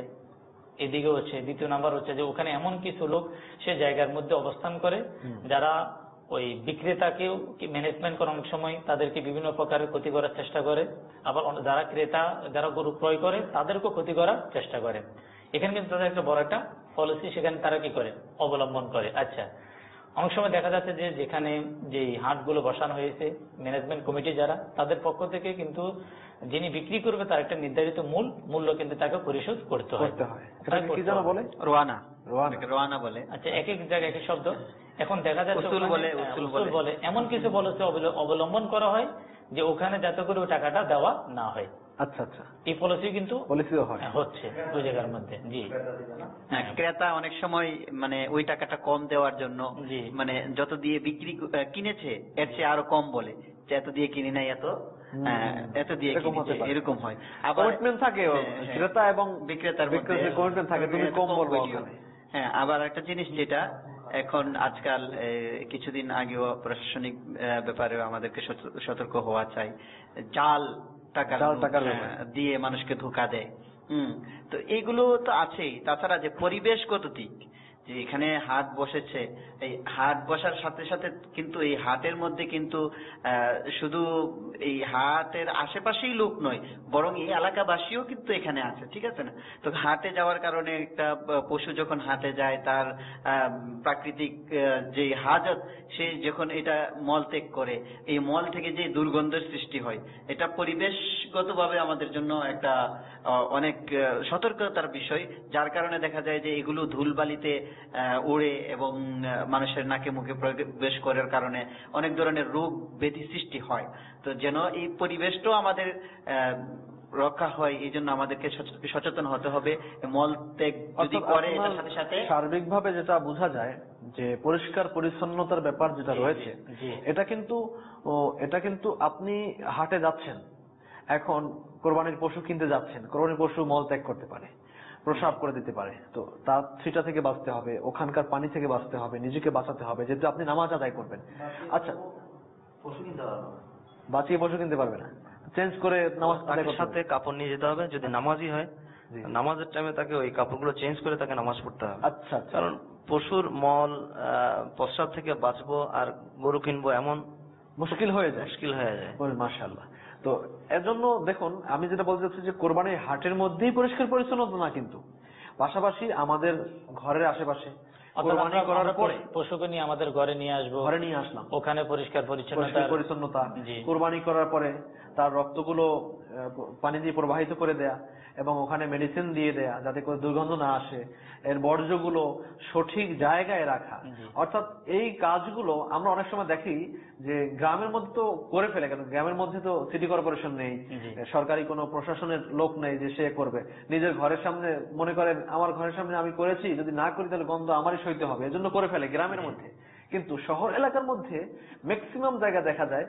এদিকে হচ্ছে। দ্বিতীয় নাম্বার হচ্ছে যে ওখানে এমন কিছু লোক সে জায়গার মধ্যে অবস্থান করে যারা ওই বিক্রেতাকেও ম্যানেজমেন্ট করার অনেক সময় তাদেরকে বিভিন্ন প্রকারের ক্ষতি করার চেষ্টা করে, আবার অন্য- যারা ক্রেতা যারা গরু ক্রয় করে তাদেরকেও ক্ষতি করার চেষ্টা করে। এখানে কিন্তু তাদের একটা বড় একটা পলিসি সেখানে তারা কি করে অবলম্বন করে। আচ্ছা, অনেক সময় দেখা যাচ্ছে যে যেখানে যে হাটগুলো বসানো হয়েছে, ম্যানেজমেন্ট কমিটি যারা, তাদের পক্ষ থেকে কিন্তু যিনি বিক্রি করবে তার একটা নির্ধারিত মূল মূল্য কিন্তু তাকে পরিশোধ করতে হয়।
করতে হয়। এটাকে কি যেন বলে?
রোয়ানা,
রোয়ানা।
এটাকে রোয়ানা বলে।
আচ্ছা, এক এক জায়গায় এক এক শব্দ। এখন দেখা যাচ্ছে
উসুল
ওখানে,
বলে,
হ্যাঁ,
উসুল
উসুল
বলে।
বলে এমন কিছু পলিসি অবলম্বন করা হয় যে ওখানে যাতে করে ওই টাকাটা দেওয়া না হয়।
আচ্ছা আচ্ছা,
এই পলিসি কিন্তু
পলিসিও হয়।
হচ্ছে দুই জায়গার মধ্যে। জি
হ্যাঁ, ক্রেতা অনেক সময় মানে ওই টাকাটা কম দেওয়ার জন্য
জি।
মানে যত দিয়ে বিক্রি আহ, কিনেছে এর চেয়ে আরো কম বলে যে এত দিয়ে কিনি নাই, এত আহ, এত দিয়ে
এরকম
কিনেছে,
হতে পারে।
এরকম হয়। আবার
কমিটমেন্ট থাকে
হ্যাঁ, হ্যাঁ।
ক্রেতা এবং
বিক্রেতার মধ্যে
কমিটমেন্ট থাকে, তুমি
এত
কম বলবো
বলিও।
ওখানে।
হ্যাঁ, আবার একটা জিনিস যেটা এখন আজকাল এ, কিছুদিন আগেও প্রশাসনিক আহ, ব্যাপারেও আমাদেরকে সত- সতর্ক হওয়া চাই, জাল টাকার
জাল
নোট,
টাকার
হ্যাঁ,
ব্যাপার।
দিয়ে মানুষকে ধোঁকা দেয়। হুম, তো এগুলো তো আছেই। তাছাড়া যে পরিবেশগত দিক, যে এখানে হাট বসেছে, এই হাট বসার সাথে সাথে কিন্তু এই হাটের মধ্যে কিন্তু আহ, শুধু এই হাটের আশেপাশেই লোক নয়, বরং এই এলাকাবাসীও কিন্তু এখানে আছে, ঠিক আছে না? তো হাটে যাওয়ার কারণে একটা আহ, পশু যখন হাটে যায়, তার আহ, প্রাকৃতিক আহ, যে হাজত, সে যখন এটা মল ত্যাগ করে, এই মল থেকে যে দুর্গন্ধের সৃষ্টি হয়, এটা পরিবেশগতভাবে আমাদের জন্য একটা আহ, অনেক আহ, সতর্কতার বিষয়, যার কারণে দেখা যায় যে এগুলো ধুলবালিতে আহ, উড়ে এবং আহ, মানুষের নাকে মুখে প্রবেশ করার কারণে অনেক ধরনের রোগ ব্যাধি সৃষ্টি হয়। তো যেন এই পরিবেশটাও আমাদের আহ, রক্ষা হয়, এই জন্য আমাদেরকে সচে- সচেতন হতে হবে। মল ত্যাগ যদি
অর্থাৎ
করে
আপনার
এটার সাথে সাথে
সার্বিকভাবে যেটা বোঝা যায় যে পরিষ্কার পরিচ্ছন্নতার ব্যাপার যেটা
জি,
রয়েছে,
জি।
এটা কিন্তু ও, এটা কিন্তু আপনি হাটে যাচ্ছেন, এখন কোরবানির পশু কিনতে যাচ্ছেন, কোরবানির পশু মল ত্যাগ করতে পারে, প্রসাব করে দিতে পারে, তো তার সেটা থেকে বাঁচতে হবে, ওখানকার পানি থেকে বাঁচতে হবে, নিজেকে বাঁচাতে হবে, যেহেতু আপনি নামাজ আদায় করবেন। আচ্ছা,
পশু কিনতে পারবে না,
বাঁচিয়ে পশু কিনতে পারবে না, চেঞ্জ করে নামাজ আদায় করতে
সাথে কাপড় নিয়ে যেতে হবে। যদি নামাজি হয়, নামাজের টাইমে তাকে ওই কাপড়গুলো চেঞ্জ করে তাকে নামাজ পড়তে হবে।
আচ্ছা,
কারণ পশুর মল প্রস্রাব থেকে বাঁচবো আর গরু কিনবো এমন
মুশকিল হয়ে যায়,
মুশকিল হয়ে যায়।
মাশাআল্লাহ। তো এজন্য দেখুন, আমি যেটা বলতে চাচ্ছি যে কোরবানির হাটের মধ্যেই পরিষ্কার পরিচ্ছন্নতা না, কিন্তু পাশাপাশি আমাদের ঘরের আশেপাশে কোরবানি করার পরে
পশুকে নিয়ে আমাদের ঘরে নিয়ে আসবো,
ঘরে নিয়ে আসলাম,
ওখানে পরিষ্কার পরিচ্ছন্নতা
পরিচ্ছন্নতা কোরবানি করার পরে তার রক্তগুলো পানি দিয়ে প্রবাহিত করে দেয়া এবং ওখানে মেডিসিন দিয়ে দেয়া যাতে করে দুর্গন্ধ না আসে, এর বর্জ্যগুলো সঠিক জায়গায় রাখা। অর্থাৎ এই কাজগুলো আমরা অনেক সময় দেখি যে গ্রামের মধ্যে তো করে ফেলে, কারণ গ্রামের মধ্যে তো সিটি কর্পোরেশন নেই, সরকারি কোনো প্রশাসনের লোক নেই যে সে করবে। নিজের ঘরের সামনে মনে করেন আমার ঘরের সামনে আমি করেছি, যদি না করি তাহলে গন্ধ আমারই সইতে হবে, এজন্য করে ফেলে গ্রামের মধ্যে। কিন্তু শহর এলাকার মধ্যে ম্যাক্সিমাম জায়গা দেখা যায়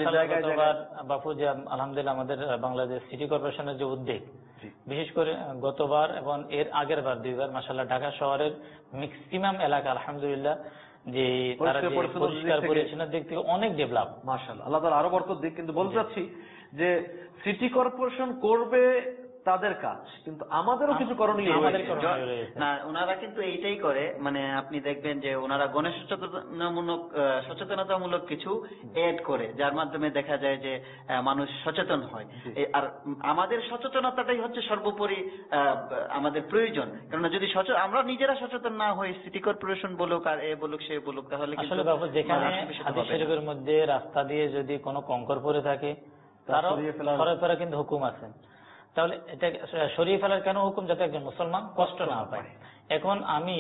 বাপু যে আলহামদুলিল্লাহ আমাদের বাংলাদেশ সিটি কর্পোরেশনের যে উদ্যোগ, বিশেষ করে গতবার এবং এর আগের বার দুইবার মাশাআল্লাহ ঢাকা শহরের ম্যাক্সিমাম এলাকা আলহামদুলিল্লাহ যে তারা পরিষ্কার পরিচ্ছন্নতার দিক থেকে অনেক ডেভেলপ,
মাশাআল্লাহ, আল্লাহ তাআলা আরো বরকত দিক। কিন্তু বলতে চাচ্ছি যে সিটি কর্পোরেশন করবে তাদের কাজ, কিন্তু আমাদেরও কিছু করণীয়
না। ওনারা কিন্তু এইটাই করে, মানে আপনি দেখবেন যে ওনারা গণেশ সচেতনতামূলক সচেতনতামূলক কিছু এড করে, যার মাধ্যমে দেখা যায় যে মানুষ সচেতন হয়। আর আমাদের সচেতনতাটাই হচ্ছে সর্বোপরি আমাদের প্রয়োজন। কারণ যদি আমরা নিজেরা সচেতন না হই, সিটি কর্পোরেশন বলুক আর এ বলুক সে বলুক, তাহলে
আসলে বাবু যেখানে হাদিস শরীফের মধ্যে রাস্তা দিয়ে যদি কোনো কঙ্কর পড়ে থাকে তার সরিয়ে ফেলা কিন্তু হুকুম আছে, তাহলে এটা সরিয়ে ফেলার কেন হুকুম? যাতে একজন মুসলমান কষ্ট না পায়। এখন আমি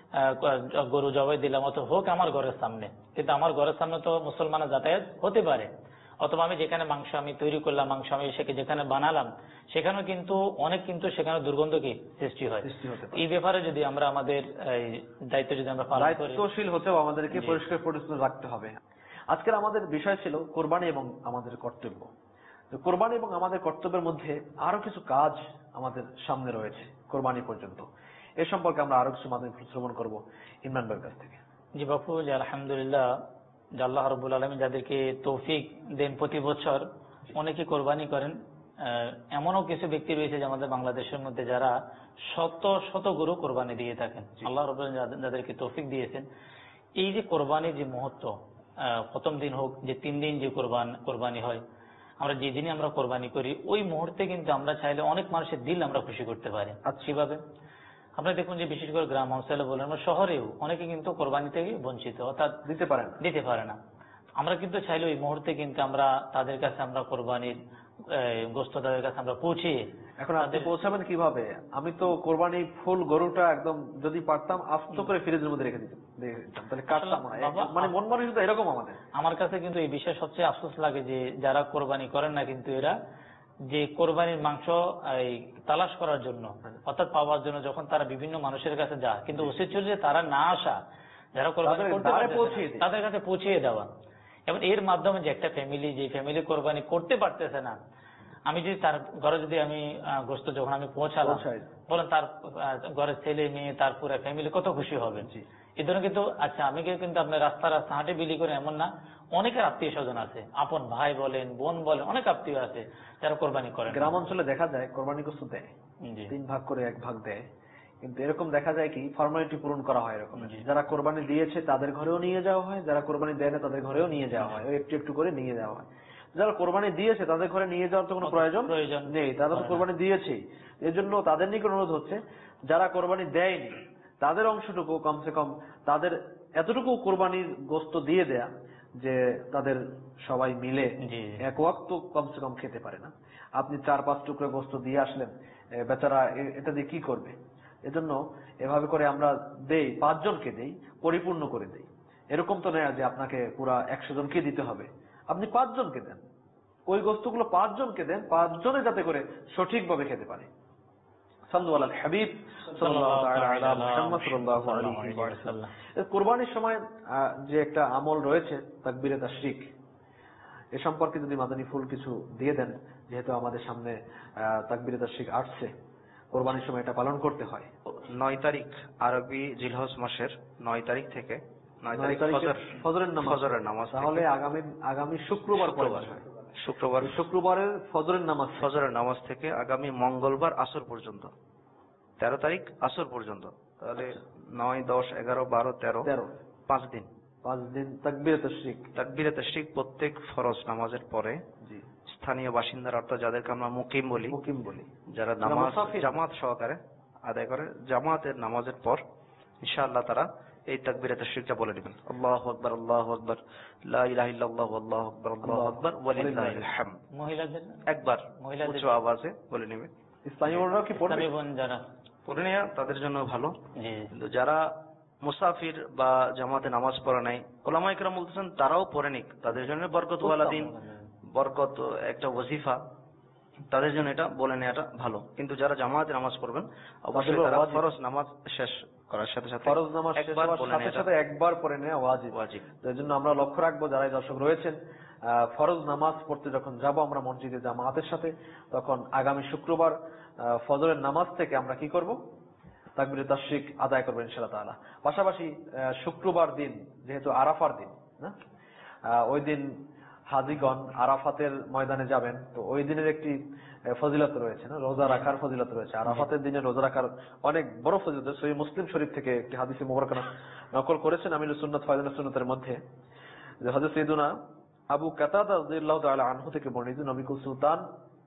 গরু জবাই দিলাম, অত হোক আমার ঘরের সামনে, কিন্তু আমার ঘরের সামনে তো মুসলমানের যাতায়াত হতে পারে, অথবা আমি যেখানে মাংস আমি তৈরি করলাম, মাংস আমি সেকে যেখানে বানালাম সেখানেও কিন্তু অনেক কিন্তু সেখানে দুর্গন্ধ কি সৃষ্টি হয়। এই ব্যাপারে যদি আমরা আমাদের দায়িত্ব যদি আমরা পালন করি,
দায়িত্বশীল হতেও আমাদেরকে পরিষ্কার পরিচ্ছন্ন রাখতে হবে। আজকের আমাদের বিষয় ছিল কোরবানি এবং আমাদের কর্তব্য। কোরবানি এবং আমাদের কর্তব্যের মধ্যে আরো কিছু কাজ আমাদের সামনে রয়েছে কোরবানি পর্যন্ত, এ সম্পর্কে আমরা আরো কিছু মাধ্যমে শ্রবণ করব ইমরান ভাইয়ের কাছ থেকে।
জি বাপু, আলহামদুলিল্লাহ, আল্লাহ রাব্বুল আলামিন যাদেরকে তৌফিক দেন প্রতি বছর অনেকে কোরবানি করেন। এমনও কিছু ব্যক্তি রয়েছে যে আমাদের বাংলাদেশের মধ্যে যারা শত শত গরু কোরবানি দিয়ে থাকেন। আল্লাহ রাব্বুল আলামিন যাদেরকে তৌফিক দিয়েছেন, এই যে কোরবানির যে মুহূর্ত, প্রথম দিন হোক যে তিন দিন যে কোরবান কোরবানি হয়, আমরা যেদিনই আমরা কোরবানি করি ওই মুহূর্তে কিন্তু আমরা চাইলে অনেক মানুষের দিল আমরা খুশি করতে পারি। কিভাবে? আপনারা দেখুন যে বিশেষ করে গ্রাম অঞ্চলে বলেন বা শহরেও অনেকে কিন্তু কোরবানি থেকে বঞ্চিত, অর্থাৎ
দিতে পারে না
দিতে পারে না। আমরা কিন্তু চাইলে ওই মুহূর্তে কিন্তু আমরা তাদের কাছে আমরা কোরবানির গোশত তাদের কাছে আমরা পৌঁছিয়ে।
এখন আপনি পৌঁছাবেন কিভাবে? আমি তো কোরবানি ফুল গরুটা একদম যদি পারতাম আস্ত করে ফ্রিজের মধ্যে রেখে দিতাম, তাহলে কাটতাম না। মানে মন মানসিকতা এরকম আমাদের। আমার
কাছে কিন্তু এই বিষয়ে সবচেয়ে আফসোস লাগে যে যারা কোরবানি করেন না, কিন্তু এরা যে কোরবানির মাংস এই তালাশ করার জন্য অর্থাৎ পাওয়ার জন্য যখন তারা বিভিন্ন মানুষের কাছে যায়, কিন্তু উচিত ছিল যে তারা না আসা, যারা কোরবানি করতে পারে তাদের কাছে পৌঁছিয়ে দেওয়া। এবং এর মাধ্যমে যে একটা ফ্যামিলি, যে ফ্যামিলি কোরবানি করতে পারতেছে না, আমি যদি তার ঘরে যদি আমি গোশত যখন আমি পৌঁছালাম, বলেন তার ঘরের ছেলে মেয়ে তার পুরো ফ্যামিলি কত খুশি হবে। এই ধরনের কিন্তু আচ্ছা আমি কিন্তু আপনার রাস্তা রাস্তা হাঁটে বিলি করে এমন না, অনেকের আত্মীয় স্বজন আছে, আপন ভাই বলেন বোন বলেন, অনেক আত্মীয় আছে যারা কোরবানি করেন।
গ্রাম অঞ্চলে দেখা যায় কোরবানি গোশত দেয়, তিন ভাগ করে এক ভাগ দেয়, কিন্তু এরকম দেখা যায় কি ফর্মালিটি পূরণ করা হয় এরকম। যারা কোরবানি দিয়েছে তাদের ঘরেও নিয়ে যাওয়া হয়, যারা কোরবানি দেয় না তাদের ঘরেও নিয়ে যাওয়া হয়, একটু একটু করে নিয়ে যাওয়া হয়। যারা কোরবানি দিয়েছে তাদের ঘরে নিয়ে যাওয়ার তো কোনো প্রয়োজন প্রয়োজন নেই, তারা তো কোরবানি দিয়েছে। এর জন্য তাদের নিকট অনুরোধ হচ্ছে যারা কোরবানি দেয়নি তাদের অংশটুকু কমসে কম তাদের এতটুকু কোরবানির গোশত দিয়ে দেয়া যে তাদের সবাই মিলে এক ওয়াক্ত কমসে কম খেতে পারে না। আপনি চার পাঁচ টুকরো গোশত দিয়ে আসলেন, বেচারা এটা দিয়ে কি করবে? এজন্য এভাবে করে আমরা দেই, পাঁচজনকে দেই, পরিপূর্ণ করে দেই। এরকম তো নয় যে আপনাকে পুরা একশো জনকে দিতে হবে, আপনি পাঁচজনকে দেন, ওই গোশতগুলো পাঁচজনকে দেন, পাঁচজনে যাতে করে সঠিকভাবে খেতে পারে। সাল্লু আলাল হাবিব সাল্লাল্লাহু তাআলা মুহাম্মদ সাল্লাল্লাহু আলাইহি ওয়াসাল্লাম। কুরবানির সময় যে একটা আমল রয়েছে তাকবীরে তাশরিক, এ সম্পর্কে যদি মাদানী ফুল কিছু দিয়ে দেন যেহেতু আমাদের সামনে তাকবীরে তাশরিক আসছে, কোরবানির সময় এটা পালন করতে হয়।
নয় তারিখ আরবি জিলহজ মাসের নয় তারিখ থেকে নয় তারিখ
ফজরের নামাজ,
ফজরের নামাজ
তাহলে আগামী আগামী শুক্রবার পরে
শুক্রবার
শুক্রবারের ফজরের নামাজ
ফজরের নামাজ থেকে আগামী মঙ্গলবার আসর পর্যন্ত, তেরো তারিখ আসর পর্যন্ত, তাহলে নয় দশ এগারো বারো তেরো
তেরো
পাঁচ দিন
পাঁচ দিন তাকবীরে তাশরিক।
তাকবীরে তাশরিক প্রত্যেক ফরজ নামাজের পরে
জি,
স্থানীয় বাসিন্দারা অর্থাৎ যাদেরকে আমরা মুকিম বলি,
মুকিম বলি,
যারা নামাজ জামাত সহকারে আদায় করে, জামাতের নামাজের পর ইনশাআল্লাহ তারা এই তাকবীরে তাশরিকটা বলে নেবেন। আল্লাহু আকবার, আল্লাহু আকবার, লা ইলাহা ইল্লাল্লাহু, আল্লাহু আকবার, আল্লাহু আকবার, ওয়ালিল্লাহিল হামদ।
মহিলাদের
একবার
মহিলাদের
উচ্চ আওয়াজে বলে নেবেন।
ইসলামী বোনরাও কি পড়বে?
ইসলামী বোন যারা
পড়ে নেওয়া তাদের জন্য ভালো।
জি,
কিন্তু যারা মুসাফির বা জামাতে নামাজ পড়ে নাই, ওলামা ইকরাম বলতেছেন তারাও পড়ে নিক, তাদের জন্য বরকত ওয়ালা দিন, বরকত একটা ওয়াজিফা, তাদের জন্য এটা বলে নেওয়াটা ভালো। কিন্তু যারা জামাতে নামাজ পড়বেন অবশ্যই তারা ফরজ নামাজ শেষ করার সাথে সাথে
ফরজ নামাজ শেষ
একবার
হওয়ার
বলে
সাথে
নেওয়াটা
সাথে একবার পড়ে নেওয়া ওয়াজিব।
ওয়াজিব।
এর জন্য আমরা লক্ষ্য রাখবো, যারা এই দর্শক রয়েছেন, আহ, ফরজ নামাজ পড়তে যখন যাব আমরা মসজিদে জামাতের সাথে, তখন আগামী শুক্রবার আহ, ফজরের নামাজ থেকে আমরা কি করব? তাকবীরে তাশরিক আদায় করবেন ইনশাআল্লাহ তাআলা। পাশাপাশি আহ, শুক্রবার দিন যেহেতু আরাফার দিন না, আহ, ওই দিন হাজিগণ আরাফাতের ময়দানে যাবেন, তো ওই দিনের একটি আহ, ফজিলত রয়েছে না, রোজা রাখার ফজিলত রয়েছে। আরাফাতের দিনে রোজা রাখার অনেক বড় ফজিলত। সহিহ মুসলিম শরীফ থেকে একটি হাদিসে মুবারক নকল করেছেন আমিরুস সুন্নাত ফায়দানুস সুন্নাতের মধ্যে, যে হযরত সাইয়েদুনা আবু কাতাদা রাদিয়াল্লাহু তাআলা আনহু থেকে বর্ণিত, নবী সুলতান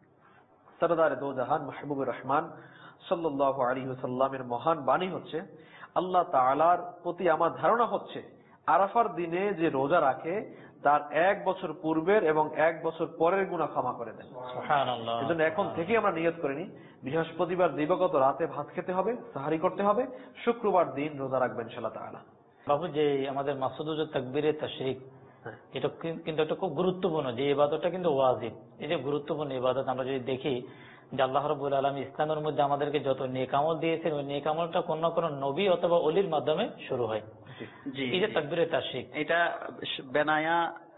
সরদারে দো জাহান মাহবুবুর রহমান সাল্লাল্লাহু আলাইহি ওয়াসাল্লামের মহান বাণী হচ্ছে, আল্লাহ তাআলার প্রতি আমার ধারণা হচ্ছে আরাফার দিনে যে রোজা রাখে তার এক বছর পূর্বের এবং এক বছর পরের গুনাহ ক্ষমা করে দেন।
সুবহানাল্লাহ।
এজন্য এখন থেকে আমরা নিয়ত করে নিই, বৃহস্পতিবার দিবাগত রাতে ভাত খেতে হবে, সাহারি করতে হবে, শুক্রবার দিন রোজা রাখবেন ইনশাআল্লাহ তাআলা।
বাবু, যে আমাদের মাসুদুজ তাকবীরে তাশরিক, এটা কিন্তু একটা খুব গুরুত্বপূর্ণ, যে ইবাদতটা কিন্তু ওয়াজিব। এই যে গুরুত্বপূর্ণ ইবাদত আমরা যদি দেখি যে আল্লাহ রাব্বুল আলামিন ইসলামের মধ্যে আমাদেরকে যত নেক আমল দিয়েছেন, ওই নেক আমলটা কোন না কোন নবী অথবা ওলির মাধ্যমে শুরু হয়।
জি,
এই যে তাকবীরে তাশরিক,
এটা বেনায়া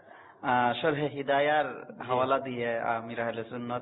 শরহে হিদায়ার হাওয়ালা দিয়ে আমির আহলে সুন্নাত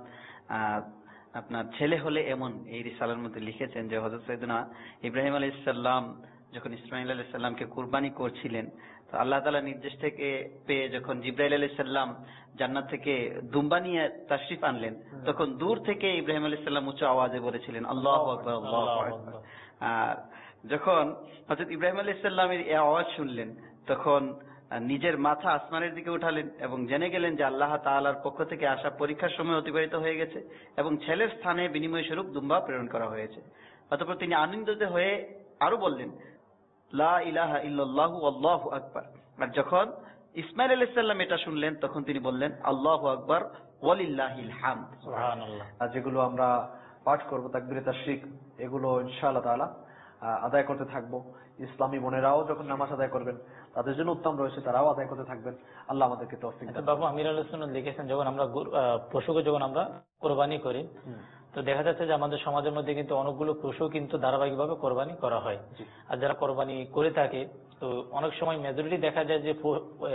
আপনার ছেলে হলে এমন এই রিসালার মধ্যে লিখেছেন যে হযরত সাইয়েদনা ইব্রাহিম আলাইহিস সালাম যখন ইসমাঈল আলাইহিস সালামকে কুরবানি করছিলেন, তো আল্লাহ তাআলা নির্দেশ থেকে পেয়ে যখন জিবরাইল আলাইহিস সালাম জান্নাত থেকে দুম্বা নিয়ে তাশরিফ আনলেন, তখন দূর থেকে ইব্রাহিম আলাইহিস সালাম উচ্চ আওয়াজে বলেছিলেন আল্লাহু আকবার, আল্লাহু আকবার। আর যখন হযরত ইব্রাহিম আলাইহিস সালামের এই আওয়াজ শুনলেন, তখন নিজের মাথা আসমানের দিকে উঠালেন এবং জেনে গেলেন যে আল্লাহ তাআলার পক্ষ থেকে আসা পরীক্ষার সময় অতিবাহিত হয়ে গেছে এবং ছেলের স্থানে বিনিময় স্বরূপ দুম্বা প্রেরণ করা হয়েছে। অতঃপর তিনি আনন্দিত হয়ে আরো বললেন লা ইলাহা ইল্লাল্লাহু আল্লাহু আকবার। আর যখন ইসমাঈল আলাইহিস সালাম এটা শুনলেন, তখন তিনি বললেন আল্লাহু আকবার ওয়ালিল্লাহিল হামদ।
সুবহানাল্লাহ।
আর যেগুলো আমরা পাঠ করব তাকবীরে তাশরিক, এগুলো ইনশাআল্লাহ তাআলা আদায় করতে থাকবো। ইসলামী বোনেরাও যখন নামাজ আদায় করবেন তাদের জন্য উত্তম রয়েছে, তারাও আদায় করতে থাকবেন। আল্লাহ আমাদেরকে তৌফিক দান।
বাবু, আমির আহলে সুন্নাত লিখেছেন, যখন আমরা পশুকে যখন আমরা কোরবানি করি, তো দেখা যাচ্ছে যে আমাদের সমাজের মধ্যে কিন্তু অনেকগুলো পশু কিন্তু ধারাবাহিকভাবে কোরবানি করা হয়। আর যারা কোরবানি করে থাকে, তো অনেক সময় মেজরিটি দেখা যায় যে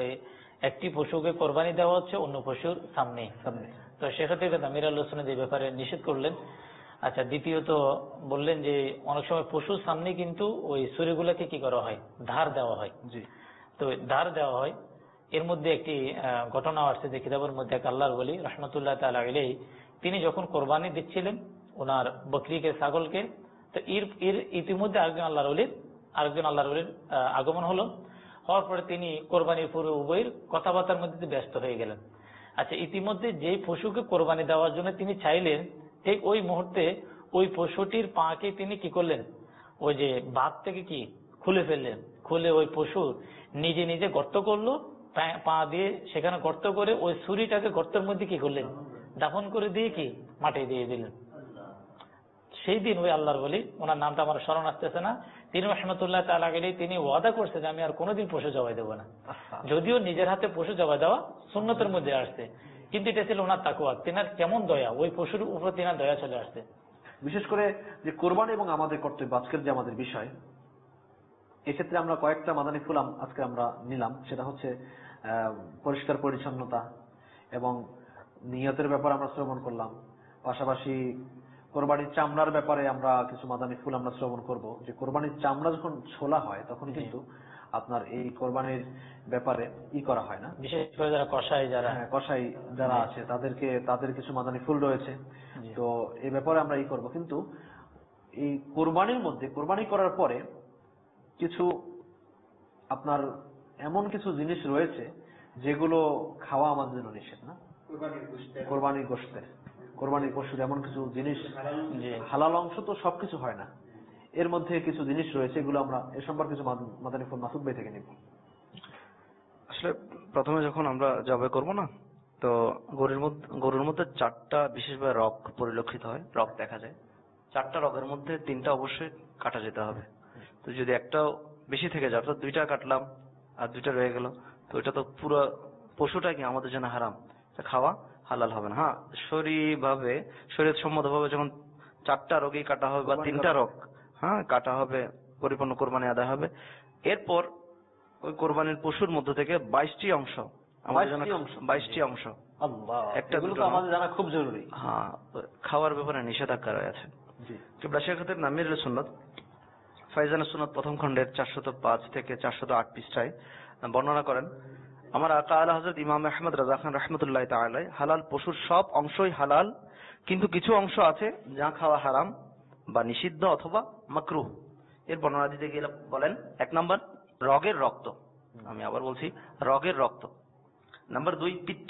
একটি পশুকে কোরবানি দেওয়া হচ্ছে অন্য পশুর সামনে সামনে তো সেক্ষেত্রে আমির আহলে সুন্নাত এই ব্যাপারে নিষেধ করলেন। আচ্ছা, দ্বিতীয়ত বললেন যে অনেক সময় পশুর সামনে কিন্তু ওই ছুরিগুলোকে কি করা হয়, ধার দেওয়া হয়। জি, তো ধার দেওয়া হয়। এর মধ্যে একটি ঘটনা আসছে যে কিতাবের মধ্যে এক আল্লাহর ওলি রাহমাতুল্লাহ তাআলা আলাইহি, তিনি যখন কোরবানি দিচ্ছিলেন ওনার বকরিকে, ছাগলকে, তো এর এর ইতিমধ্যে আরেকজন আল্লাহর ওলির আরেকজন আল্লাহর ওলির আগমন হলো। হওয়ার পরে তিনি কোরবানির পুরো উভয়ের কথাবার্তার মধ্যে ব্যস্ত হয়ে গেলেন। আচ্ছা, ইতিমধ্যে যেই পশুকে কোরবানি দেওয়ার জন্য তিনি চাইলেন, ঠিক ওই মুহূর্তে ওই পশুটির পাকে তিনি কি করলেন, ওই যে বাঘ থেকে কি খুলে ফেললেন। খুলে ওই পশু নিজে নিজে গর্ত করলো, পা দিয়ে সেখানে গর্ত করে ওই ছুরিটাকে গর্তের মধ্যে কি করলেন, দাফন করে দিয়ে কি মাটি দিয়ে দিলেন। সেই দিন ওই আল্লাহর বলি, ওনার নামটা আমার স্মরণ আসতেছে না, তিনি রাহমাতুল্লাহ তাআলা আলাইহি তিনি ওয়াদা করছে যে আমি আর কোনোদিন পশু জবাই দেবো না। যদিও নিজের হাতে পশু জবাই দেওয়া সুন্নতের মধ্যে আসছে, কিন্তু এটা ছিল ওনার তাকওয়া, তিনার কেমন দয়া, ওই পশুর উপর তিনার দয়া চলে আসছে।
বিশেষ করে যে কোরবানি এবং আমাদের কর্তব্য, আজকের যে আমাদের বিষয়, এক্ষেত্রে আমরা কয়েকটা মাদানী ফুল আজকে আমরা নিলাম। সেটা হচ্ছে পরিষ্কার পরিচ্ছন্নতা এবং নিয়তের ব্যাপারে আমরা শ্রবণ করলাম, পাশাপাশি কোরবানির চামড়ার ব্যাপারে আমরা কিছু মাদানী ফুল আমরা শ্রবণ করব। যে কোরবানির চামড়া যখন ছোলা হয় তখন কিন্তু আপনার এই কোরবানির ব্যাপারে ই করা হয় না,
বিশেষ করে যারা কসাই যারা
হ্যাঁ কসাই যারা আছে তাদেরকে তাদের কিছু মাদানী ফুল রয়েছে। তো এই ব্যাপারে আমরা ই করব। কিন্তু এই কোরবানির মধ্যে কোরবানি করার পরে কিছু আপনার এমন কিছু জিনিস রয়েছে যেগুলো খাওয়া আমাদের জন্য নিষেধ না। কোরবানির গোশতের কোরবানির পশুর এমন কিছু জিনিস, হালাল অংশ তো সবকিছু হয় না, এর মধ্যে কিছু জিনিস রয়েছে, এগুলো আমরা এ সম্পর্কে কিছু মাদানী ফুল মাসুদ ভাই থেকে নিব।
আসলে প্রথমে যখন আমরা জবাই করব না, তো গরুর মধ্যে গরুর মধ্যে চারটা বিশেষভাবে রগ পরিলক্ষিত হয়, রগ দেখা যায়। চারটা রগের মধ্যে তিনটা অবশ্যই কাটা যেতে হবে। তো যদি একটাও বেশি থেকে যায়, অর্থাৎ দুইটা কাটলাম আর দুইটা রয়ে গেল, তো এটা তো পুরো পশুটা কি আমাদের জন্য হারাম, খাওয়া হালাল হবে না। হ্যাঁ, শরীরভাবে শরীয়ত সম্মতভাবে যখন চারটা রোগই কাটা হবে বা তিনটা রোগ হ্যাঁ কাটা হবে, পরিপূর্ণ কোরবানি আদায় হবে। এরপর ওই কোরবানির পশুর মধ্য থেকে বাইশটি অংশ আমাদের জন্য বাইশটি অংশ একটা
আমাদের জানা খুব জরুরি।
হ্যাঁ, খাওয়ার ব্যাপারে নিষেধাজ্ঞা রয়েছে। কিবলা শেখ খাতেব নামির সুন্নাত ফাইজান সুন্নাত প্রথম খণ্ডের চারশত পাঁচ থেকে চারশত আট পৃষ্ঠায় বর্ণনা করেন, আমার আকা আলা হযরত ইমাম আহমদ রাজা খান রহমতুল্লাহ তাআলা হালাল পশুর সব অংশই হালাল, কিন্তু কিছু অংশ আছে যা খাওয়া হারাম বা নিষিদ্ধ অথবা মাকরুহ। এর বর্ণনা দিতে গেলে বলেন, এক নম্বর রগের রক্ত, আমি আবার বলছি রগের রক্ত। নাম্বার দুই পিত্ত।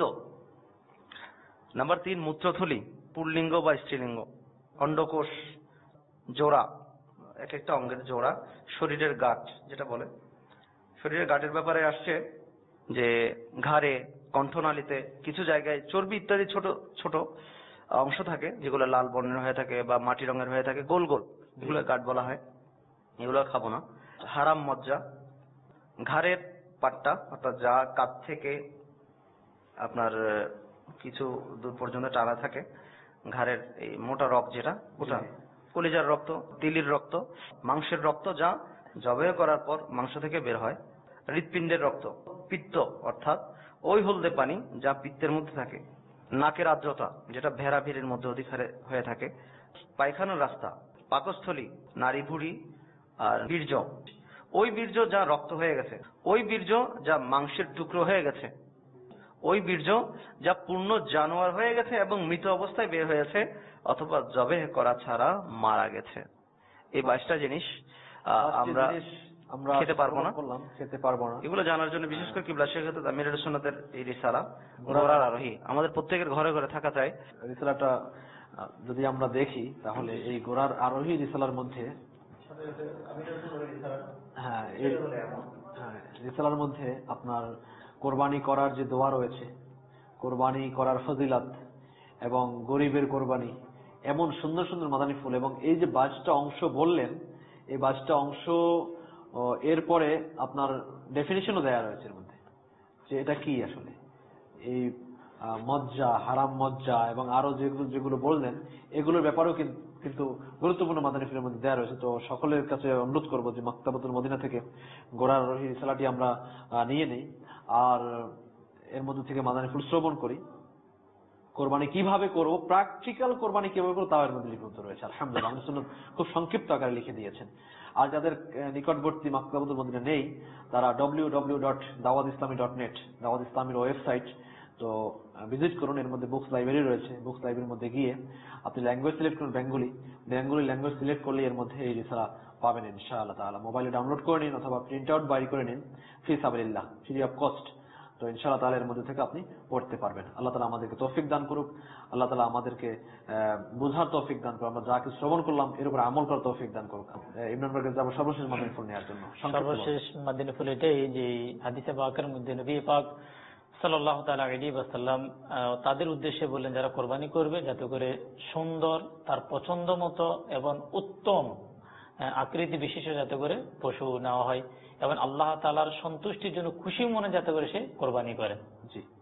নাম্বার তিন মূত্রথলি, পুল্লিঙ্গ বা স্ত্রীলিঙ্গ, অন্ডকোষ, জোড়া, এক একটা অঙ্গের জোড়া, শরীরের গাঁট যেটা বলে। শরীরের গাঁটের ব্যাপারে আসছে যে ঘাড়ে, কণ্ঠনালীতে, কিছু জায়গায় চর্বি ইত্যাদি ছোট ছোট অংশ থাকে যেগুলো লাল বর্ণের হয়ে থাকে বা মাটি রঙের হয়ে থাকে, গোল গোল, এগুলো গাঁট বলা হয়, এগুলো খাবো না। হারাম মজ্জা, ঘাড়ের পাট্টা, অর্থাৎ যা কাঁধ থেকে আপনার কিছু দূর পর্যন্ত টানা থাকে, ঘাড়ের এই মোটা রক যেটা, ওটা, কলিজার রক্ত, তিলির রক্ত, মাংসের রক্ত যা জবাই করার পর মাংস থেকে বের হয়, হৃৎপিণ্ডের রক্ত, পিত্ত অর্থাৎ ওই হলদে পানি যা পিত্তের মধ্যে থাকে, নাকের আর্দ্রতা যেটা ভেড়া ভিড়ের মধ্যে অধিক হারে হয়ে থাকে, পায়খানার রাস্তা, পাকস্থলী, নারী ভুঁড়ি আর বীর্য, ওই বীর্য যা রক্ত হয়ে গেছে, ওই বীর্য যা মাংসের টুকরো হয়ে গেছে, ওই বীর্য যা পূর্ণ জানোয়ার হয়ে গেছে এবং মৃত অবস্থায় বের হয়েছে অথবা জবেহ করা ছাড়া মারা গেছে। এই বাইশটা জিনিস আমরা
আমরা
খেতে পারবো না,
খেতে পারবো না।
এগুলো জানার জন্য বিশেষ করে কিবলা শেখ খাতেব আমিরুল সুন্নাতের এই রিসালা ঘোড়ার আরোহী আমাদের প্রত্যেকের ঘরে ঘরে থাকা চাই।
রিসালাটা যদি আমরা দেখি তাহলে এই ঘোড়ার আরোহী রিসালার মধ্যে, হ্যাঁ হ্যাঁ রিসালার মধ্যে আপনার কোরবানি করার যে দোয়া রয়েছে, কোরবানি করার ফজিলত এবং গরিবের কোরবানি, এমন সুন্দর সুন্দর মাদানী ফুল, এবং এই যে বাইশটা অংশ বললেন, এই বাইশটা অংশ এরপরে আপনার ডেফিনেশনও দেয়া রয়েছে এর মধ্যে, যে এটা কি আসলে এই মজ্জা, হারাম মজ্জা এবং আরো যেগুলো যেগুলো বললেন এগুলোর ব্যাপারেও কিন্তু গুরুত্বপূর্ণ মাদানী ফুলের মধ্যে দেওয়া রয়েছে। তো সকলের কাছে অনুরোধ করবো যে মাকতাবাতুল মদিনা থেকে গোড়ার আরোহী রিসালাটি আমরা নিয়ে নেই আর এর মধ্যে থেকে মাদানী ফুল শ্রবণ করি। কোরবানি কিভাবে করবো, প্র্যাকটিক্যাল কোরবানি কিভাবে করবো তাও এর মধ্যে লিপিবদ্ধ রয়েছে। আলহামদুলিল্লাহ, আমাদের সুন্নাত খুব সংক্ষিপ্ত আকারে লিখে দিয়েছেন। আর যাদের নিকটবর্তী মাকতাবাতুল মদিনা নেই তারা ডব্লিউ ডব্লিউ ডব্লিউ ডট দাওয়াত ইসলামী ডট নেট, দাওয়াত ইসলামীর ওয়েবসাইট, তো ভিজিট করুন। এর মধ্যে বুকস লাইব্রেরি রয়েছে, বুকস লাইব্রেরির মধ্যে গিয়ে আপনি ল্যাঙ্গুয়েজ সিলেক্ট করুন, বেঙ্গলি, বেঙ্গলি ল্যাঙ্গুয়েজ সিলেক্ট করলে এর মধ্যে এই রিসালা পাবেন ইনশাআল্লাহ তাআলা। মোবাইলে ডাউনলোড করে নিন অথবা প্রিন্ট আউট বাইরে করে নিন, ফি সাবিলিল্লাহ, ফ্রি অফ কস্ট। তো ইনশাআল্লাহ তাআলা এর মধ্যে থেকে আপনি পড়তে পারবেন। আল্লাহ তাআলা আমাদেরকে তৌফিক দান করুক, আল্লাহ তাআলা আমাদেরকে বোঝার তৌফিক দান করুক, আমরা যা কিছু শ্রবণ করলাম এর উপর আমল করার তৌফিক দান করুক। ইমরান ভাইকে যাব সর্বশেষ মাদানী ফুল নেওয়ার জন্য।
সর্বশেষ মাদানী ফুল এটাই যে হাদিসে পাকের মধ্যে নবী পাক সাল্লাল্লাহু তাআলা আলাইহি ওয়াসাল্লাম তাদের উদ্দেশ্যে বললেন যারা কোরবানি করবে যাতে করে সুন্দর, তার পছন্দ মতো এবং উত্তম আকৃতি বিশিষ্ট যাতে করে পশু নেওয়া হয় এবং আল্লাহ তাআলার সন্তুষ্টির জন্য খুশি মনে যাতে করে সে কোরবানি করে।
জি।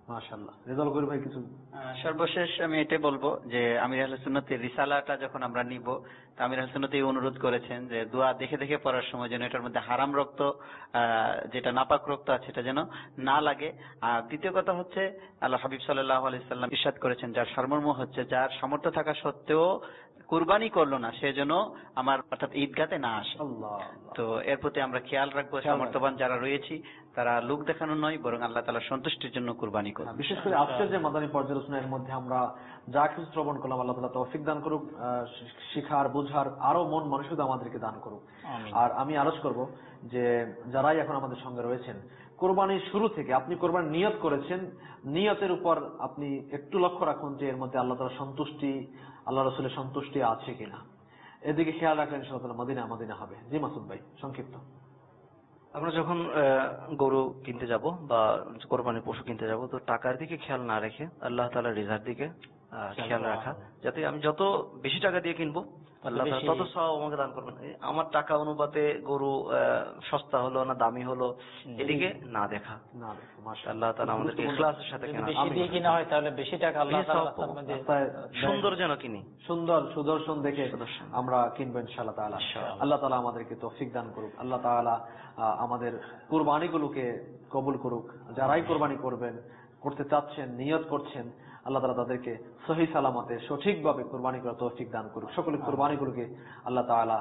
মাশাআল্লাহ। রেজাউল করিম ভাই কিছু?
আহ, সর্বশেষ আমি এটাই বলবো যে আমির আহলে সুন্নাতের রিসালাটা যখন আমরা নিব, তা আমির আহলে সুন্নাত এই অনুরোধ করেছেন যে দোয়া দেখে দেখে পড়ার সময় যেন এটার মধ্যে হারাম রক্ত, আহ, যেটা নাপাক রক্ত আছে এটা যেন না লাগে। আর দ্বিতীয় কথা হচ্ছে আল্লাহ হাবিব সাল্লাল্লাহু আলাইহি সাল্লাম ইরশাদ করেছেন, যার সারমর্ম হচ্ছে যার সামর্থ্য থাকা সত্ত্বেও কুরবানি করলো না সে যেন আমার অর্থাৎ ঈদগাতে না আসে।
আল্লাহ।
তো এর প্রতি আমরা খেয়াল রাখবো, সামর্থ্যবান যারা রয়েছি তারা লোক দেখানো নয় বরং আল্লাহ তাআলার সন্তুষ্টির জন্য কুরবানি করবে।
বিশেষ করে আজকের যে মাদানী পর্যালোচনার মধ্যে আমরা যা কিছু শ্রবণ করলাম, আল্লাহ তাআলা তৌফিক দান করুক, শিখার বোঝার আরো মন মানসিকতা আমাদেরকে দান করুক। আর আমি আরজ করব যে যারাই এখন আমাদের সঙ্গে রয়েছেন, কোরবানির শুরু থেকে আপনি কোরবানির নিয়ত করেছেন, নিয়তের উপর আপনি একটু লক্ষ্য রাখুন যে এর মধ্যে আল্লাহ তাআলার সন্তুষ্টি, আল্লাহ রাসূলের সন্তুষ্টি আছে কিনা, এদিকে খেয়াল রাখলেন ইনশাআল্লাহ মদিনা মদিনা হবে। জি মাসুদ ভাই সংক্ষিপ্ত।
আমরা যখন গরু কিনতে যাব বা কোরবানির পশু কিনতে যাব, তো টাকার দিকে খেয়াল না রেখে আল্লাহ তাআলার রিজার দিকে খেয়াল রাখা, যাতে আমি যত বেশি টাকা দিয়ে কিনবো আল্লাহ তাআলা তত সওয়াব আমাকে দান করবেন। আমার টাকা অনুপাতে গরু সস্তা হলো না দামি হলো এদিকে না দেখা,
না দেখা। মাশাআল্লাহ,
আল্লাহ তাআলা আমাদেরকে ইখলাসের সাথে কেনা,
বেশি দিয়ে কিনা হয় তাহলে বেশি টাকা আল্লাহ তাআলা
সুন্দর যেন কিনি,
সুন্দর সুদর্শন দেখে আমরা কিনবো ইনশাআল্লাহ তাআলা। আল্লাহ তাআলা আমাদেরকে তৌফিক দান করুক। আল্লাহ তাআলা আমাদের কুরবানিগুলোকে কবুল করুক। যারাই কোরবানি করবেন, করতে চাচ্ছেন, নিয়ত করছেন, আল্লাহ তাআলা তাদেরকে সহি সালামতে সঠিকভাবে কোরবানি করার তৌফিক দান করুক। সকলের কোরবানিগুলোকে আল্লাহ তাআলা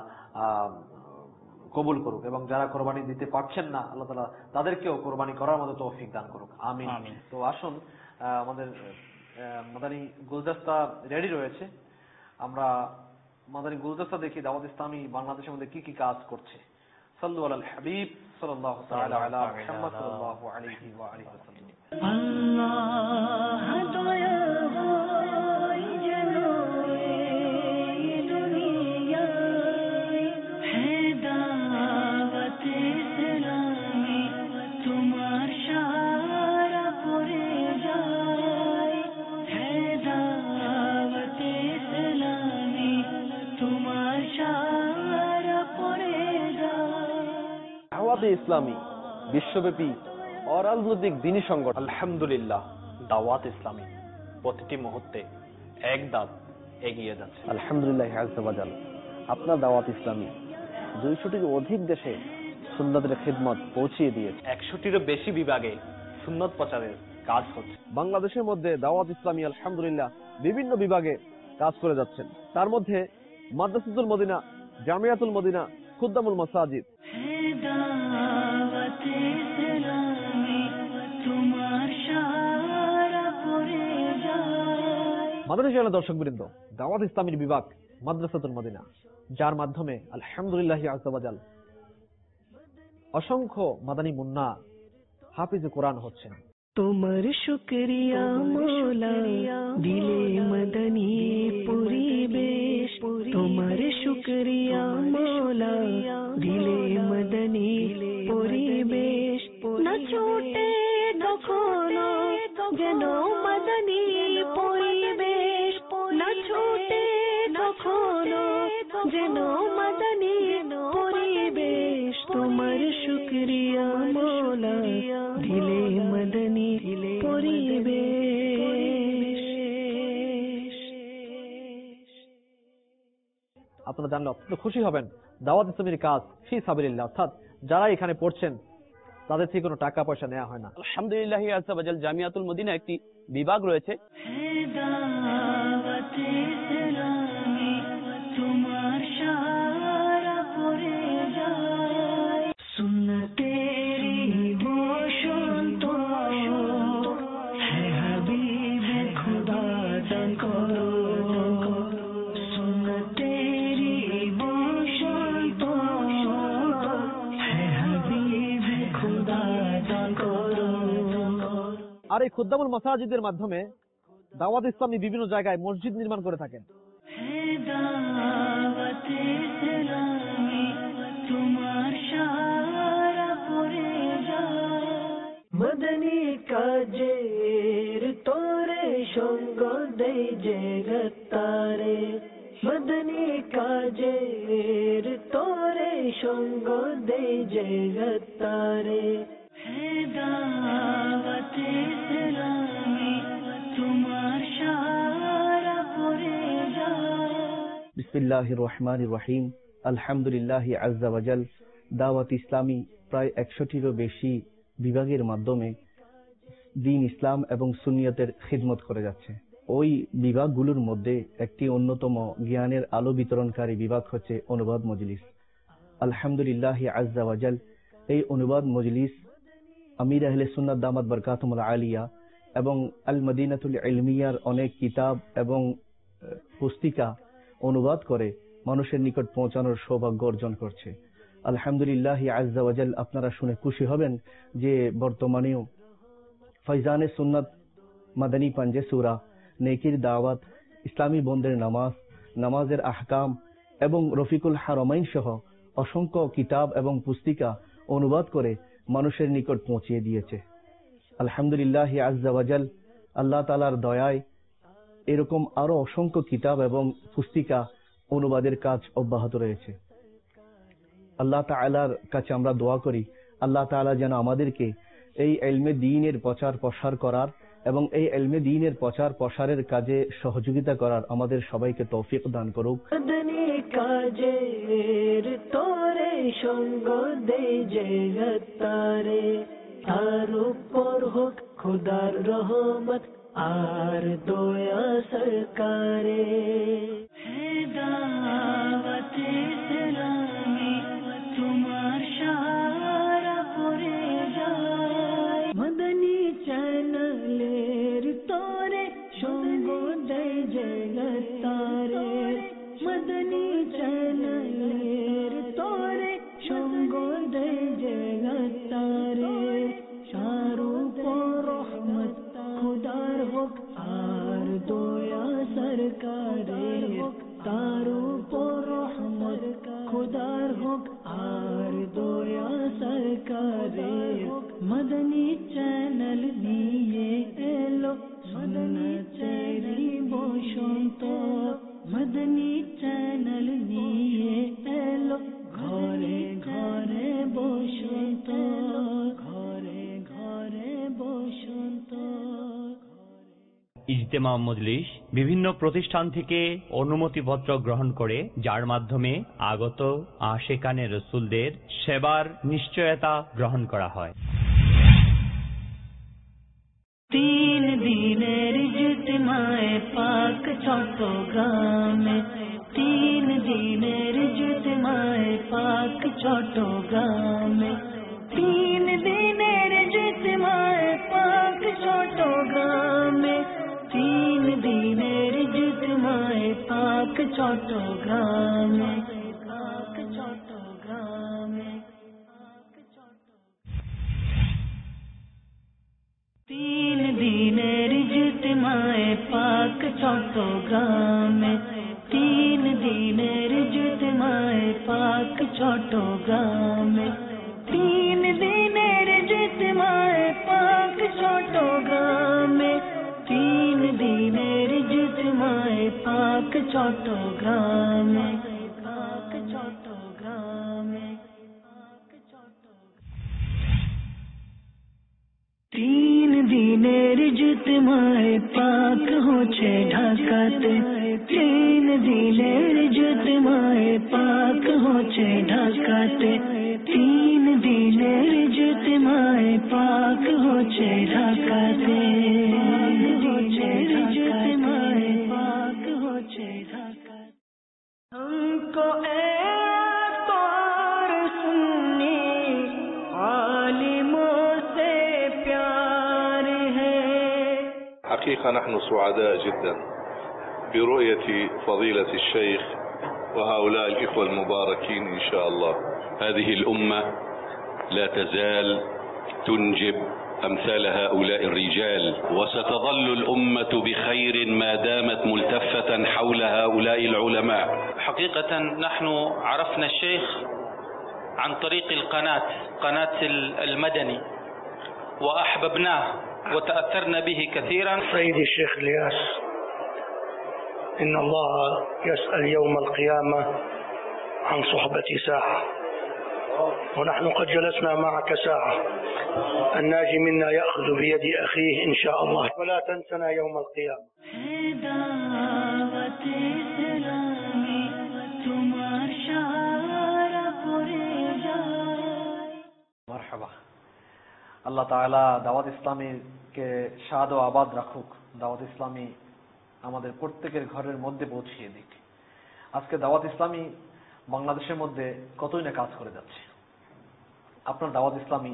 কবুল করুক, এবং যারা কোরবানি দিতে পারছেন না আল্লাহ তাআলা তাদেরকেও কোরবানি করার মতো তৌফিক দান করুক। আমিন। তো আসুন, আমাদের মাদানী গুলদস্তা রেডি রয়েছে, আমরা মাদানী গুলদস্তা দেখি দাওয়াত ইসলামী বাংলাদেশের মধ্যে কি কি কাজ করছে। সাল্লু আলাল হাবিব সাল্লাল্লাহু তাআলা আলা মুহাম্মদ সাল্লাল্লাহু আলাইহি ওয়া আলিহি ওয়াসাল্লাম।
আল্লাহ দয়া হয় যেন এই দুনিয়ায়, হেদায়েত ইসলামী তোমার সারা পড়ে যায়, হেদায়েত ইসলামী তোমার সারা পড়ে যায়।
দাওয়াত ইসলামী বিশ্বব্যাপী অরাজনৈতিক দিনী সংগঠন আলহামদুলিল্লাহ দাওয়াত ইসলামী প্রতিটি মুহূর্তে এক ধাপ এগিয়ে যাচ্ছে। আলহামদুলিল্লাহ আযজা ওয়া জাল। আপনার দাওয়াত ইসলামী দুইশোটির অধিক দেশে সুন্নাতের খিদমত পৌঁছিয়ে দিয়েছে। একশোটিরও বেশি বিভাগে সুন্নত প্রচারের কাজ হচ্ছে। বাংলাদেশের মধ্যে দাওয়াত ইসলামী আলহামদুলিল্লাহ বিভিন্ন বিভাগে কাজ করে যাচ্ছেন। তার মধ্যে মাদ্রাসাতুল মদিনা, জামিয়াতুল মদিনা, খুদ্দামুল মাসাজিদ,
হেদায়েত ইসলামী তোমার সারা পড়ে যায়।
মাদানী চ্যানেলের দর্শকবৃন্দ, দাওয়াত ইসলামীর বিভাগ মাদ্রাসাতুল মদিনা, যার মাধ্যমে আলহামদুলিল্লাহ আযজা ওয়া জাল অসংখ্য মাদানী মুন্না হাফিজ কোরআন হচ্ছেন।
তোমার শুকরিয়া মৌলা দিলে মদনী পরিবেশ, তোমার শুকরিয়া মৌলা দিলে মদনী পরিবেশ, না ছুটে কখনো যেন মদনী পরিবেশ, না ছুটে কখনো যেন মদনী পরিবেশ, তোমার শুকরিয়া মৌলা দিলে মদনী পরিবেশ।
আপনারা জানলে অত্যন্ত খুশি হবেন, দাওয়াত ইসলামীর কাজ ফি সাবিলিল্লাহ, অর্থাৎ যারা এখানে পড়ছেন তাদের থেকে কোনো টাকা পয়সা নেওয়া হয় না।
আলহামদুলিল্লাহ আযজা ওয়া জাল জামিয়াতুল মদিনা একটি বিভাগ রয়েছে।
হেদায়েত ইসলামী তোমার সারা পড়ে যায়, সুন্নতেরি বসন্ত হে হাবিবে খুদা দান করো, সুন্নতেরি বসন্ত হে হাবিবে খুদা দান করো।
আর এই খুদ্দামুল মাসাজিদের মাধ্যমে দাওয়াত ইসলামী বিভিন্ন জায়গায় মসজিদ নির্মাণ করে থাকেন।
হেদায়েত ইসলামী তোমার সারা পড়ে যায়, মদনী কাজের তোরে সঙ্গ দেই যে গত্তারে, মদনী কাজের তোরে সঙ্গ দেই যে গত্তারে, হেদায়েত ইসলামী সারা পড়ে যায়।
বিসমিল্লাহির রহমানির রহিম। আলহামদুলিল্লাহি আজ্জা ওয়াজাল। দাওয়াত ইসলামী প্রায় একশোটিরও বেশি বিভাগের মাধ্যমে দ্বীন ইসলাম এবং সুন্নিয়তের খিদমত করে যাচ্ছে। ওই বিভাগগুলোর মধ্যে একটি অন্যতম জ্ঞানের আলো বিতরণকারী বিভাগ হচ্ছে অনুবাদ মজলিস। আলহামদুলিল্লাহি আজ্জা ওয়াজাল, এই অনুবাদ মজলিস আমির আহলে সুন্নাত দামাত বরকাতুহুল আলিয়া এবং আল মদিনাতুল ইলমিয়ার অনেক কিতাব এবং পুস্তিকা অনুবাদ করে মানুষের নিকট পৌঁছানোর সৌভাগ্য অর্জন করছে। আলহামদুলিল্লাহি আজ্জা ওয়াজাল, আপনারা শুনে খুশি হবেন যে বর্তমানেও ফয়জানে সুন্নাত, মাদানী পাঞ্জে সূরা, নেকির দাওয়াত, ইসলামী বন্দের নামাজ, নামাজের আহকাম এবং রফিকুল হারমাইন সহ অসংখ্য কিতাব এবং পুস্তিকা অনুবাদ করে মানুষের নিকট পৌঁছিয়ে দিয়েছে। আলহামদুলিল্লাহি আজ্জা ওয়াজাল, আল্লাহ তাআলার দয়ায় এরকম আরো অসংখ্য কিতাব এবং পুস্তিকা অনুবাদের কাজ অব্যাহত রয়েছে। আল্লাহ তাআলার কাছে আমরা দোয়া করি, আল্লাহ তাআলা যেন আমাদেরকে এই ইলমে দ্বীনের প্রচার প্রসার করার এবং এই ইলমে দ্বীনের প্রচার প্রসারের কাজে সহযোগিতা করার আমাদের সবাইকে তৌফিক দান করুক।
মদনী কাজের তোরে সঙ্গ দে জগতারে, তার উপর হোক খোদার রহমত আর দয়া সরকারে। হে দাওয়াত ইসলামী তোমার সারা পড়ে যায়। মদনী চ্যানেলের তোরে সঙ্গ দে জগতারে, মদনী চ্যানেলের তোরে সঙ্গ দে জগতারে। সারু রহমত খুদার হোক আর দয়া সরকারে, তার উপর রহমত খুদার হোক আর দয়া সরকারে। মদনী চ্যানেল নিয়ে এলো সুন্নতেরি বসন্ত, মদনী চ্যানেল নিয়ে এলো ঘরে ঘরে বসন্ত, ঘরে ঘরে বসন্ত।
ইজতেমা মজলিস বিভিন্ন প্রতিষ্ঠান থেকে অনুমতিপত্র গ্রহণ করে, যার মাধ্যমে আগত আশিকানে রসুলদের সেবার নিশ্চয়তা গ্রহণ করা হয়।
তিন দিনের ইজতেমায়ে পাক চট্টগ্রামে, তিন দিনের ইজতেমায়ে পাক চট্টগ্রামে, তিন দিনের ইজতেমায়ে পাক চট্টগ্রামে, তিন দিনের ইজতেমায়ে পাক চট্টগ্রামে, পাক চট্টগ্রামে। তিন দিনের ইজতেমায়ে পাক চট্টগ্রামে, তিন দিনের ইজতেমায়ে পাক চট্টগ্রামে, তিন দিনের ইজতেমায়ে পাক চট্টগ্রামে, তিন দিনের ইজতেমায়ে পাক চট্টগ্রামে, পাক চট্টগ্রামে, পাক চট্টগ্রামে। তিন দিনের ইজতেমায়ে পাক হচ্ছে ঢাকাতে, তিন দিনের ইজতেমায়ে পাক হচ্ছে ঢাকাতে, তিন দিনের ইজতেমায়ে পাক হচ্ছে ঢাকাতে, ইজতেমায়ে পাক হচ্ছে ঢাকাতে। हमको ए तार सुन्नी आलिमों से प्यार है।
حقيقة نحن سعداء جدا برؤية فضيلة الشيخ وهؤلاء الإخوة المباركين إن شاء الله. هذه الأمة لا تزال تنجب أمثال هؤلاء الرجال، وستظل الأمة بخير ما دامت ملتفة حول هؤلاء العلماء.
حقيقة نحن عرفنا الشيخ عن طريق القناة، قناة المدني، وأحببناه وتأثرنا به كثيرا.
سيدي الشيخ الياس، إن الله يسأل يوم القيامة عن صحبة ساعة، ونحن قد جلسنا معك ساعة. الناجي منا يأخذ بيد أخيه إن شاء الله، ولا تنسنا يوم القيامة.
দাওয়াত ইসলামী তোমার সারা পড়ে যায়।
মারহাবা। আল্লাহ তাআলা দাওয়াত ইসলামীকে শাদ ও আবাদ রাখুক। দাওয়াত ইসলামী আমাদের প্রত্যেকের ঘরের মধ্যে পৌঁছিয়ে দিক। আজকে দাওয়াত ইসলামী বাংলাদেশের মধ্যে কতই না কাজ করে যাচ্ছে। আপনার দাওয়াত ইসলামী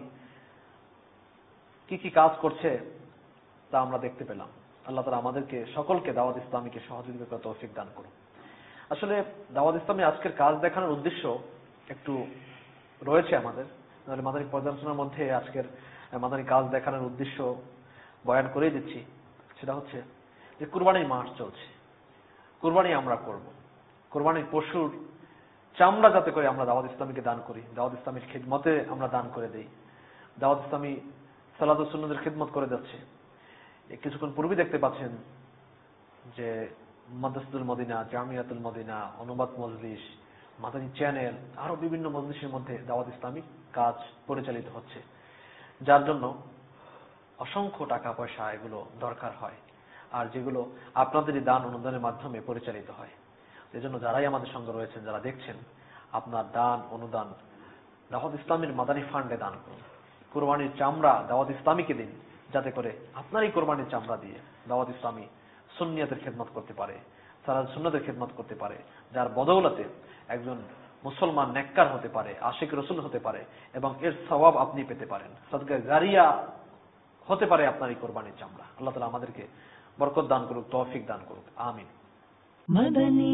কি কি কাজ করছে তা আমরা দেখতে পেলাম। আল্লাহ তাআলা আমাদেরকে সকলকে দাওয়াত ইসলামীকে সহযোগিতা করার তৌফিক দান করুন। আসলে দাওয়াত ইসলামী আজকের কাজ দেখানোর উদ্দেশ্য একটু রয়েছে আমাদের, তাহলে মাদানী পর্যালোচনার মধ্যে আজকের মাদানী কাজ দেখানোর উদ্দেশ্য বয়ান করেই দিচ্ছি। সেটা হচ্ছে যে কুরবানির মাস চলছে, কুরবানি আমরা করব। কুরবানির পশুর চামড়া যাতে করে আমরা দাওয়াত ইসলামীকে দান করি, দাওয়াত ইসলামীর খিদমতে আমরা দান করে দেই। দাওয়াত ইসলামী সালাত ও সুন্নতের খিদমত করে যাচ্ছে। কিছুক্ষণ পূর্বে দেখতে পাচ্ছেন যে মাদ্রাসাতুল মদিনা, জামিয়াতুল মদিনা, অনুবাদ মজলিস, মাদানী চ্যানেল, আরো বিভিন্ন মজলিসের মধ্যে দাওয়াত ইসলামিক কাজ পরিচালিত হচ্ছে, যার জন্য অসংখ্য টাকা পয়সা এগুলো দরকার হয়, আর যেগুলো আপনাদেরই দান অনুদানের মাধ্যমে পরিচালিত হয়। এজন্য যারাই আমাদের সঙ্গে রয়েছেন, যারা দেখছেন, আপনার দান অনুদান দাওয়াত ইসলামের মাদানী ফান্ডে দান করুন। কুরবানির চামড়া দাওয়াত ইসলামীকে দিন, যাতে করে আপনার এই কোরবানির চামড়া দিয়ে দাওয়াত ইসলামী সুন্নিয়তের খেদমত করতে পারে, সালাত সুন্নতের খেদমত করতে পারে, যার বদৌলতে একজন মুসলমান নেককার হতে পারে, আশিক রসুল হতে পারে, এবং এর সওয়াব আপনি পেতে পারেন। সাদকা জারিয়া হতে পারে আপনার এই কোরবানির চামড়া। আল্লাহ তাআলা আমাদেরকে বরকত দান করুক, তৌফিক দান করুক, আমিন।
মাদানী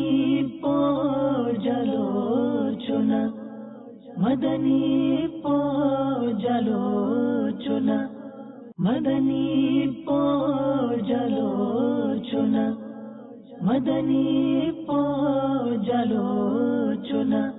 পর্যালোচনা, মাদানী পর্যালোচনা, মাদানী পর্যালোচনা, মাদানী পর্যালোচনা।